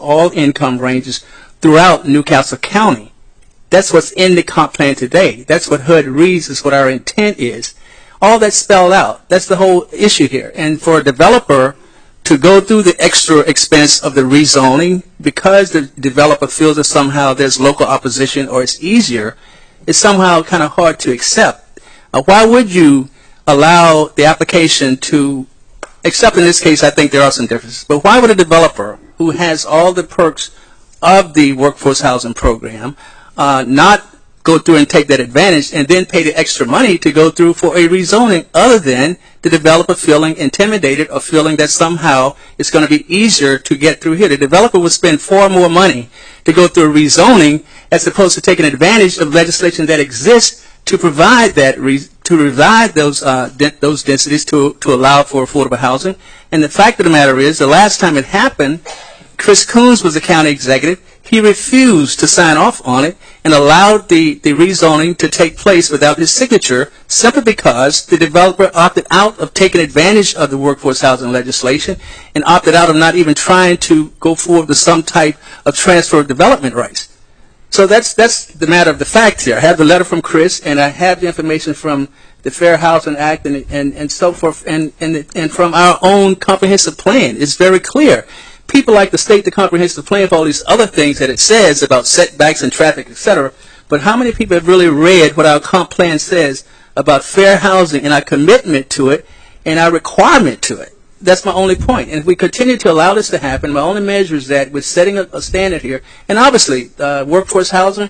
throughout Newcastle County. That's what's in the comp plan today. That's what HUD reads is what our intent is. All that's spelled out. That's the whole issue here. And for a developer to go through the extra expense of the rezoning because the developer feels that somehow there's local opposition or it's easier, it's somehow kind of hard to accept. Why would you allow the application to, except in this case I think there are some differences, but why would a developer who has all the perks of the workforce housing program not go through and take that advantage and then pay the extra money to go through for a rezoning, other than the developer feeling intimidated or feeling that somehow it's going to be easier to get through here? The developer would spend far more money to go through a rezoning as opposed to taking advantage of legislation that exists to provide that, to provide those densities to allow for affordable housing. And the fact of the matter is, the last time it happened, Chris Coons was the county executive. He refused to sign off on it and allowed the rezoning to take place without his signature, simply because the developer opted out of taking advantage of the workforce housing legislation and opted out of not even trying to go forward with some type of transfer of development rights. So that's the matter of the fact here. I have the letter from Chris, and I have the information from the Fair Housing Act and so forth, and from our own comprehensive plan. It's very clear. People like to state the comprehensive plan for all these other things that it says about setbacks and traffic, etc. But how many people have really read what our comp plan says about fair housing and our commitment to it and our requirement to it? That's my only point. And if we continue to allow this to happen, my only measure is that we're setting a standard here. And obviously, workforce housing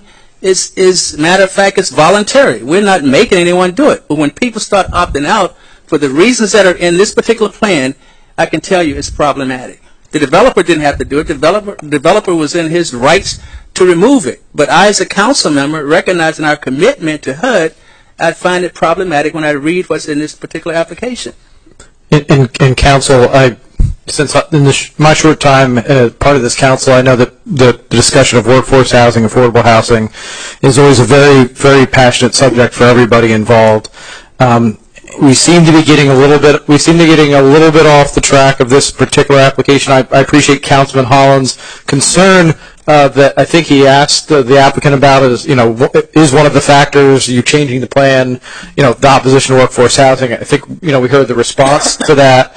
is, matter of fact, it's voluntary. We're not making anyone do it. But when people start opting out for the reasons that are in this particular plan, I can tell you it's problematic. The developer didn't have to do it. The developer was in his rights to remove it. But I, as a council member, recognizing our commitment to HUD, I find it problematic when I read what's in this particular application. In council, since in my short time as part of this council, I know that the discussion of workforce housing, affordable housing, is always a very, very passionate subject for everybody involved. We seem to be getting a little bit off the track of this particular application. I appreciate Councilman Holland's concern that I think he asked the applicant about is one of the factors, you changing the plan, the opposition to workforce housing. I think, we heard the response to that.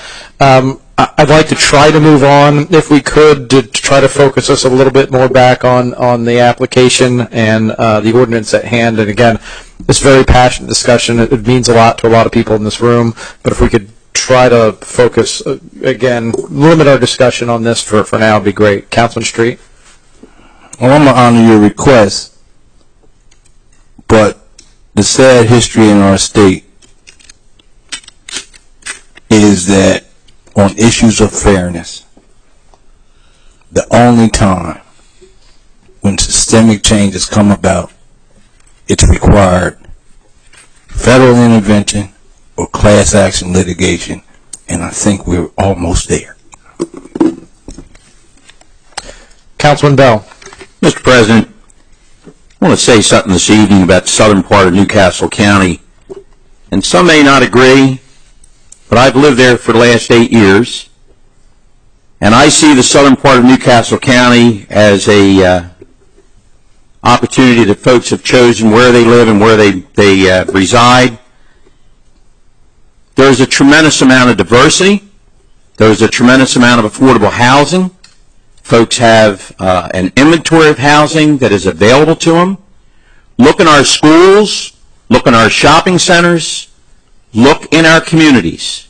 I'd like to try to move on, if we could, to try to focus us a little bit more back on the application and the ordinance at hand. And again, this very passionate discussion, it means a lot to a lot of people in this room, but if we could try to focus, again, limit our discussion on this for now, would be great. Councilman Street? Well, I'm going to honor your request, but the sad history in our state is that on issues of fairness, the only time when systemic changes come about, it's required federal intervention or class action litigation, and I think we're almost there. Councilman Bell. Mr. President, I want to say something this evening about the southern part of Newcastle County. And some may not agree, but I've lived there for the last 8 years. And I see the southern part of Newcastle County as a opportunity that folks have chosen where they live and where they reside. There's a tremendous amount of diversity. There's a tremendous amount of affordable housing. Folks have an inventory of housing that is available to them. Look in our schools, look in our shopping centers, look in our communities.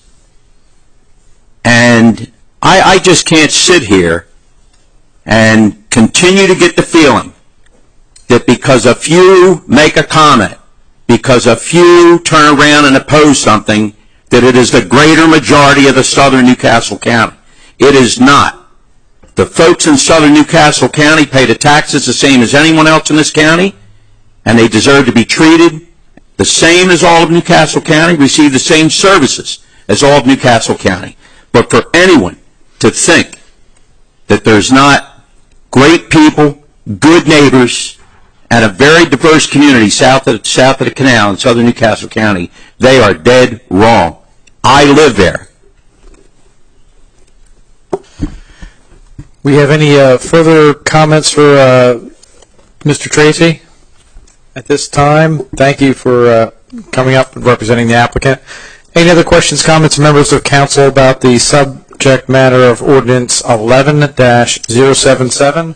And I just can't sit here and continue to get the feeling that because a few make a comment, because a few turn around and oppose something, that it is the greater majority of the southern Newcastle County. It is not. The folks in southern Newcastle County pay the taxes the same as anyone else in this county, and they deserve to be treated the same as all of Newcastle County, receive the same services as all of Newcastle County. But for anyone to think that there's not great people, good neighbors, and a very diverse community south of the canal in southern Newcastle County, they are dead wrong. I live there. We have any further comments for Mr. Tracy at this time? Thank you for coming up and representing the applicant. Any other questions, comments, members of council about the subject matter of ordinance 11-077?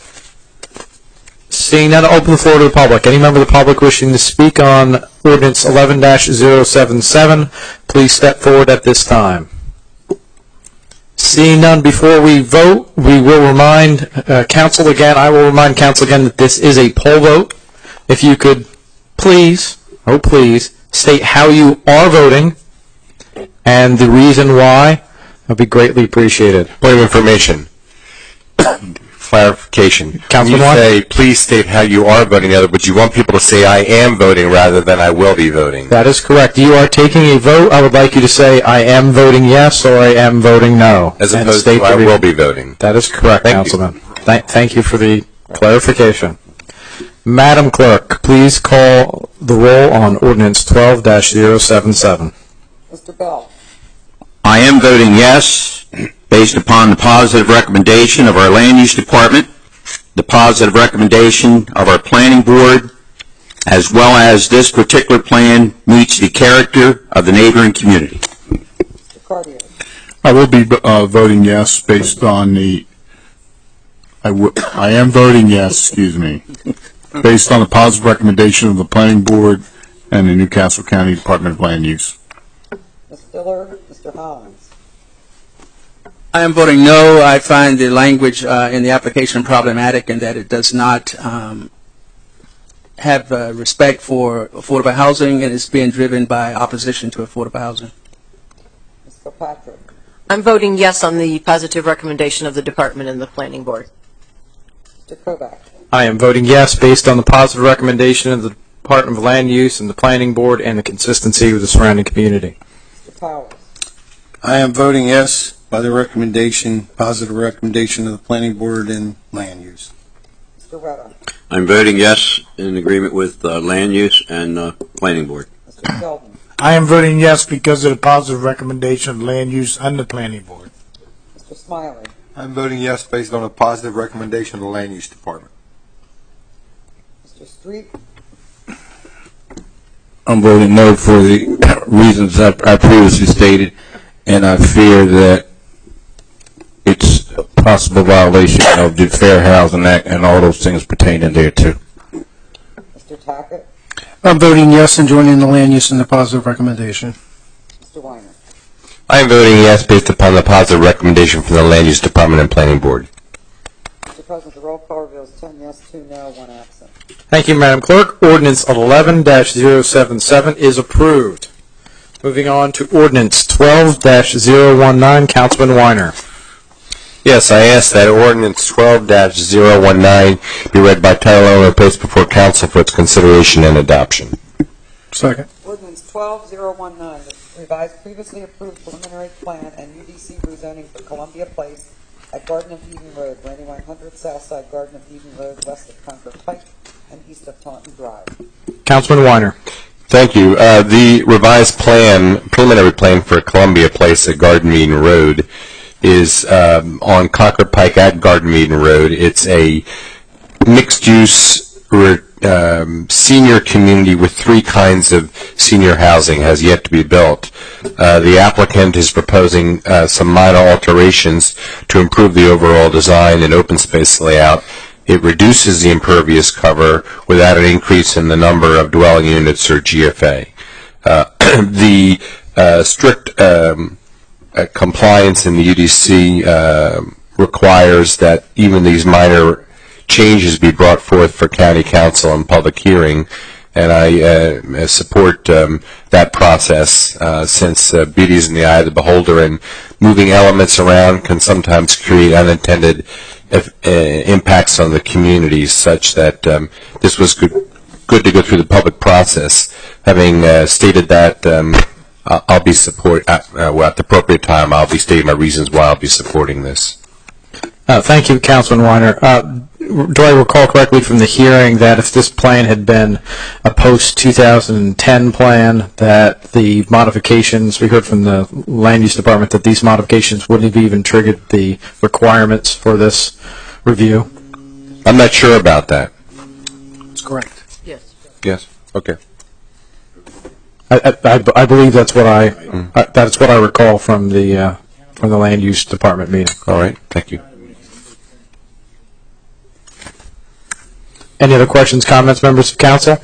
Seeing none, open the floor to the public. Any member of the public wishing to speak on ordinance 11-077, please step forward at this time. Seeing none, before we vote, we will remind council again, I will remind council again that this is a poll vote. If you could please, oh please, state how you are voting and the reason why, that would be greatly appreciated. Point of information. Clarification. Councilman When you Watt? say, please state how you are voting, in other words, you want people to say, I am voting, rather than I will be voting. That is correct. You are taking a vote. I would like you to say, I am voting yes or I am voting no. As And opposed state to, I the will reason. be voting. That is correct, Thank Councilman. Thank you for the clarification. Madam Clerk, please call the roll on ordinance 12-077. Mr. Bell? I am voting yes, based upon the positive recommendation of our Land Use Department, the positive recommendation of our Planning Board, as well as this particular plan meets the character of the neighboring community. Mr. Cartier? I will be voting yes based on the, I am voting yes, excuse me, based on the positive recommendation of the Planning Board and the Newcastle County Department of Land Use. Ms. Diller? Mr. Hollins? I am voting no. I find the language in the application problematic in that it does not have respect for affordable housing, and it's being driven by opposition to affordable housing. Ms. Kilpatrick? I'm voting yes on the positive recommendation of the department and the planning board. Mr. Kovac? I am voting yes based on the positive recommendation of the Department of Land Use and the Planning Board and the consistency with the surrounding community. Mr. Powers? I am voting yes by the recommendation, positive recommendation of the Planning Board and Land Use. Mr. Retta? I'm voting yes in agreement with Land Use and Planning Board. Mr. Sheldon? I am voting yes because of the positive recommendation of land use and the planning board. Mr. Smiley? I'm voting yes based on a positive recommendation of the Land Use Department. Mr. Street? I'm voting no for the reasons I previously stated, and I fear that it's a possible violation of the Fair Housing Act and all those things pertaining there too. Mr. Tackett? I'm voting yes and joining the land use and the positive recommendation. Mr. Weiner? I am voting yes based upon the positive recommendation from the Land Use Department and Planning Board. Mr. President, the roll call reveals 10 yes, 2 no, 1 absent. Thank you, Madam Clerk. Ordinance 11-077 is approved. Moving on to ordinance 12-019, Councilman Weiner. Yes, I ask that ordinance 12-019 be read by title only and placed before council for its consideration and adoption. Second. Ordinance 12019, revised previously approved preliminary plan and UDC rezoning for Columbia Place at Garden of Eden Road, 9100 Southside Garden of Eden Road, west of Concord Pike and east of Taunton Drive. Councilman Weiner. Thank you. The revised plan, preliminary plan for Columbia Place at Garden of Eden Road is on Concord Pike at Garden of Eden Road. It's a mixed-use senior community with 3 kinds of senior housing has yet to be built. The applicant is proposing some minor alterations to improve the overall design and open space layout. It reduces the impervious cover without an increase in the number of dwelling units or GFA. The strict compliance in the UDC requires that even these minor changes be brought forth for county council and public hearing, and I support that process since beauty is in the eye of the beholder, and moving elements around can sometimes create unintended impacts on the community, such that this was good to go through the public process. Having stated that, I'll be at the appropriate time, I'll be stating my reasons why I'll be supporting this. Thank you, Councilman Weiner. Do I recall correctly from the hearing that if this plan had been a post-2010 plan, that the modifications, we heard from the Land Use Department, that these modifications wouldn't have even triggered the requirements for this review? I'm not sure about that. That's correct. Yes. Yes? Okay. I believe that's what I recall from the Land Use Department meeting. All right. Thank you. Any other questions, comments, members of council?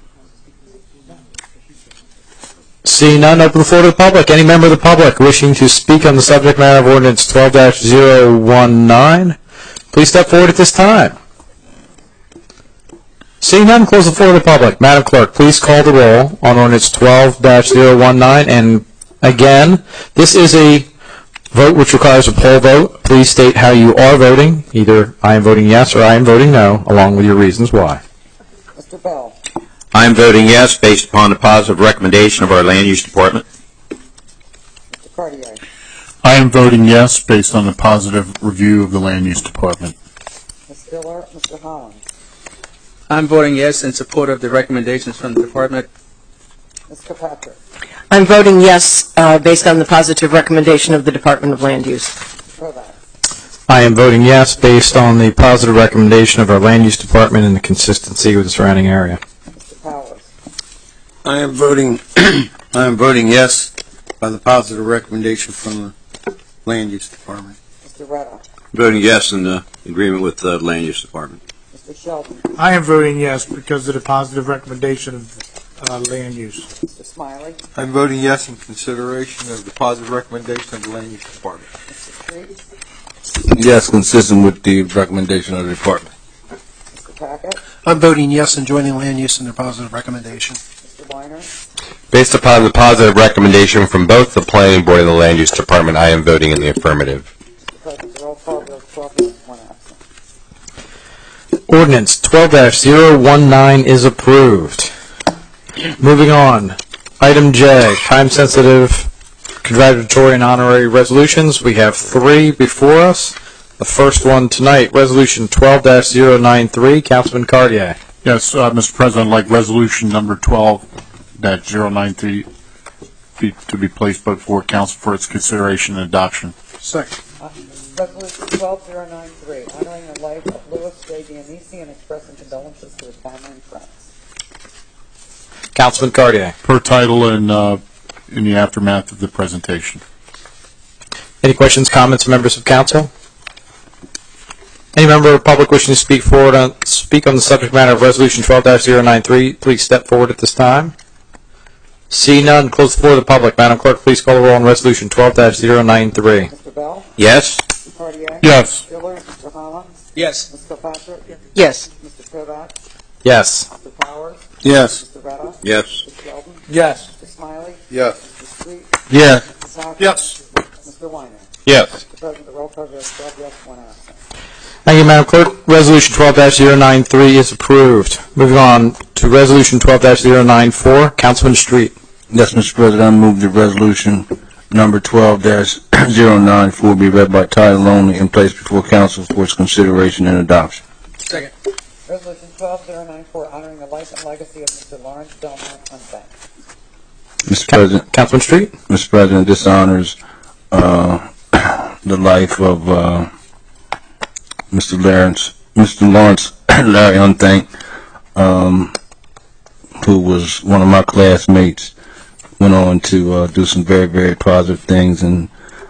Seeing none, open the floor to the public. Any member of the public wishing to speak on the subject matter of ordinance 12-019, please step forward at this time. Seeing none, close the floor to the public. Madam Clerk, please call the roll on ordinance 12-019. And again, this is a vote which requires a poll vote. Please state how you are voting. Either I am voting yes or I am voting no, along with your reasons why. Mr. Bell. I am voting yes based upon the positive recommendation of our Land Use Department. Mr. Cartier. I am voting yes based on the positive review of the Land Use Department. Ms. Stiller. Mr. Holland. I'm voting yes in support of the recommendations from the department. Ms. Kirkpatrick. I'm voting yes based on the positive recommendation of the Department of Land Use. I am voting yes based on the positive recommendation of our Land Use Department and the consistency with the surrounding area. Mr. Powers. I am voting yes by the positive recommendation from the Land Use Department. Mr. Retta. Voting yes in agreement with the Land Use Department. Mr. Sheldon. I am voting yes because of the positive recommendation of land use. Mr. Smiley. I'm voting yes in consideration of the positive recommendation of the Land Use Department. Mr. Street. Yes, consistent with the recommendation of the department. Mr. Packett. I'm voting yes in joining land use in their positive recommendation. Mr. Weiner. Based upon the positive recommendation from both the Planning Board and the Land Use Department, I am voting in the affirmative. Mr. President, roll call vote 12 yes, 1 absent. Ordinance 12-019 is approved. Moving on. Item J, time-sensitive congratulatory and honorary resolutions. We have 3 before us. The first one tonight, Resolution 12-093, Councilman Cartier. Yes, Mr. President, I'd like resolution number 12-093 to be placed before council for its consideration and adoption. Second. Resolution 12093, honoring the life of Louis J. Dionisi and expressing condolences to his family and friends. Councilman Cartier. Per title and in the aftermath of the presentation. Any questions, comments, members of council? Any member of the public wishing to speak on the subject matter of Resolution 12-093, please step forward at this time. See none, close the floor to the public. Madam Clerk, please call the roll on Resolution 12-093. Mr. Bell? Yes. Mr. Cartier? Yes. Mr. Diller? Mr. Holland? Yes. Ms. Kilpatrick? Yes. Mr. Kovacs? Yes. Mr. Powers? Yes. Mr. Retta? Yes. Mr. Sheldon? Yes. Mr. Smiley? Yes. Mr. Street? Yes. Mr. Packett? Yes. Mr. Weiner? Yes. Mr. President, the roll call vote 12 yes, 1 absent. Thank you, Madam Clerk. Resolution 12-093 is approved. Moving on to Resolution 12-094, Councilman Street. Yes, Mr. President, I move the resolution number 12-094 be read by title only and placed before council for its consideration and adoption. Second. Resolution 12094, honoring the life and legacy of Mr. Lawrence Belmont Unbank. Mr. President, Councilman Street. Mr. President, this honors the life of Mr. Lawrence Larry Unthank. who was one of my classmates, went on to do some very, very positive things, and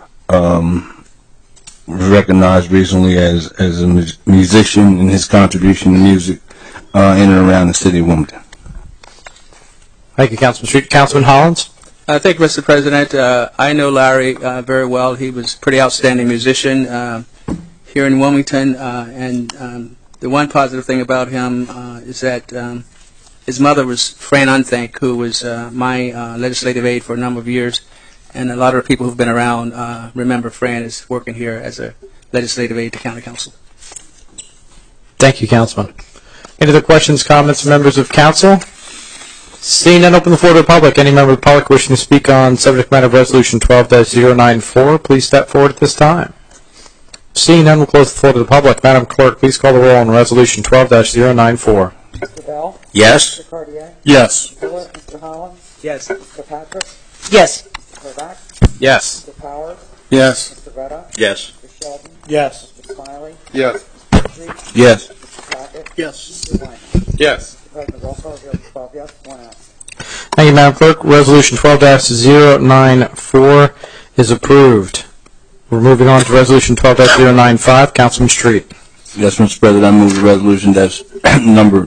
was recognized recently as a musician in his contribution to music in and around the city of Wilmington. Thank you, Councilman Street. Councilman Hollins? Thank you, Mr. President. I know Larry very well. He was a pretty outstanding musician here in Wilmington, and the one positive thing about him is that his mother was Fran Unthank, who was my legislative aide for a number of years, and a lot of people who've been around remember Fran as working here as a legislative aide to County Council. Thank you, Councilman. Any other questions, comments, members of council? Seeing none, open the floor to the public. Any member of the public wishing to speak on subject matter of Resolution 12-094, please step forward at this time. Seeing none, we'll close the floor to the public. Madam Clerk, please call the roll on Resolution 12-094. Mr. Bell? Yes. Mr. Cartier? Yes. Mr. Miller? Mr. Hollins? Yes. Mr. Patrick? Yes. Mr. Kovac? Yes. Mr. Powers? Yes. Mr. Vetta? Yes. Mr. Sheldon? Yes. Mr. Smiley? Yes. Mr. Street? Yes. Mr. Tackett? Yes. Mr. Wayne? Yes. Mr. President, roll call, 12 yes, 1 absent. Thank you, Madam Clerk. Resolution 12-094 is approved. We're moving on to Resolution 12-095. Councilman Street. Yes, Mr. President, I move the resolution that's number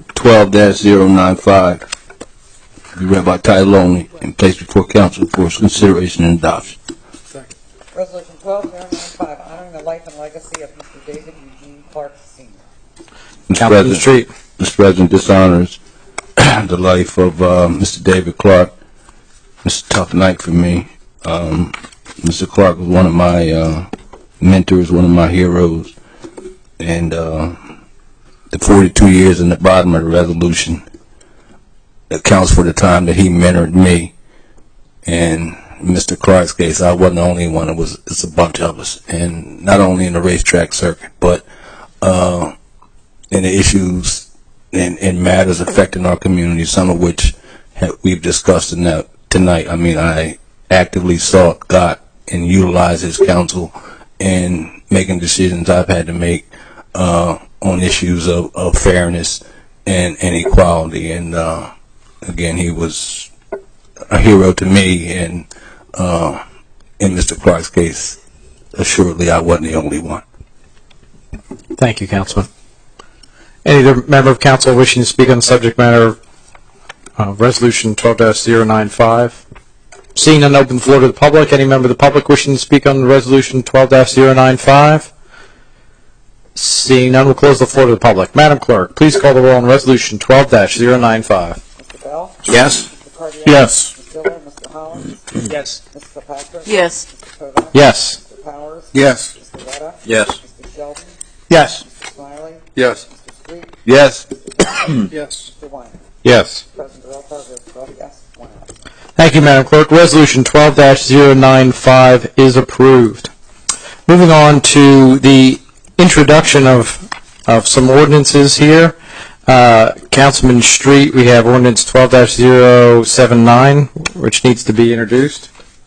12-095 be read by title only and placed before council for its consideration and adoption. Resolution 12-095, honoring the life and legacy of Mr. David Eugene Clark, Sr. Councilman Street. Mr. President, this honors the life of Mr. David Clark. Mr. Tough night for me. Mr. Clark was one of my mentors, one of my heroes, and the 42 years in the bottom of the resolution accounts for the time that he mentored me. And in Mr. Clark's case, I wasn't the only one. It's a bunch of us, and not only in the racetrack circuit, but in the issues and matters affecting our community, some of which we've discussed tonight. I mean, I actively sought, got, and utilized his counsel in making decisions I've had to make on issues of fairness and equality. And again, he was a hero to me, and in Mr. Clark's case, assuredly I wasn't the only one. Thank you, Councilman. Any other member of council wishing to speak on the subject matter of Resolution 12-095? Seeing none, open the floor to the public. Any member of the public wishing to speak on Resolution 12-095? Seeing none, we'll close the floor to the public. Madam Clerk, please call the roll on Resolution 12-095. Mr. Bell? Yes. Mr. Cartier? Yes. Mr. Miller? Mr. Hollins? Yes. Mr. Patrick? Yes. Mr. Kovac? Yes. Mr. Powers? Yes. Mr. Vetta? Yes. Mr. Sheldon? Yes. Mr. Smiley? Yes. Mr. Street? Yes. Yes. Mr. Wayne? Yes. President, roll call, 12 yes, 1 absent. Thank you, Madam Clerk. Resolution 12-095 is approved. Moving on to the introduction of some ordinances here. Councilman Street, we have ordinance 12-079, which needs to be introduced.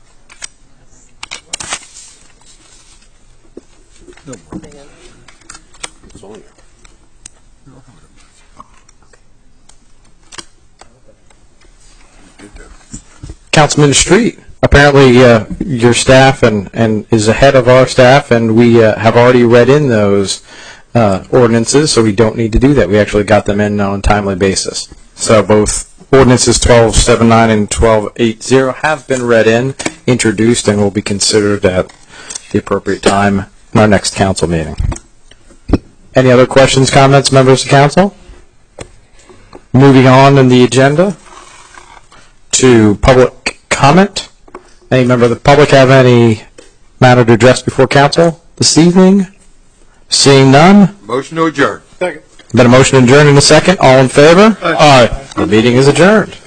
Councilman Street, apparently your staff and is ahead of our staff, and we have already read in those ordinances, so we don't need to do that. We actually got them in on a timely basis. So both ordinances 12-79 and 12-80 have been read in, introduced, and will be considered at the appropriate time in our next council meeting. Any other questions, comments, members of council? Moving on in the agenda to public comment. Any member of the public have any matter to address before council this evening? Seeing none? Motion to adjourn. Been a motion to adjourn in a second. All in favor? Aye. The meeting is adjourned.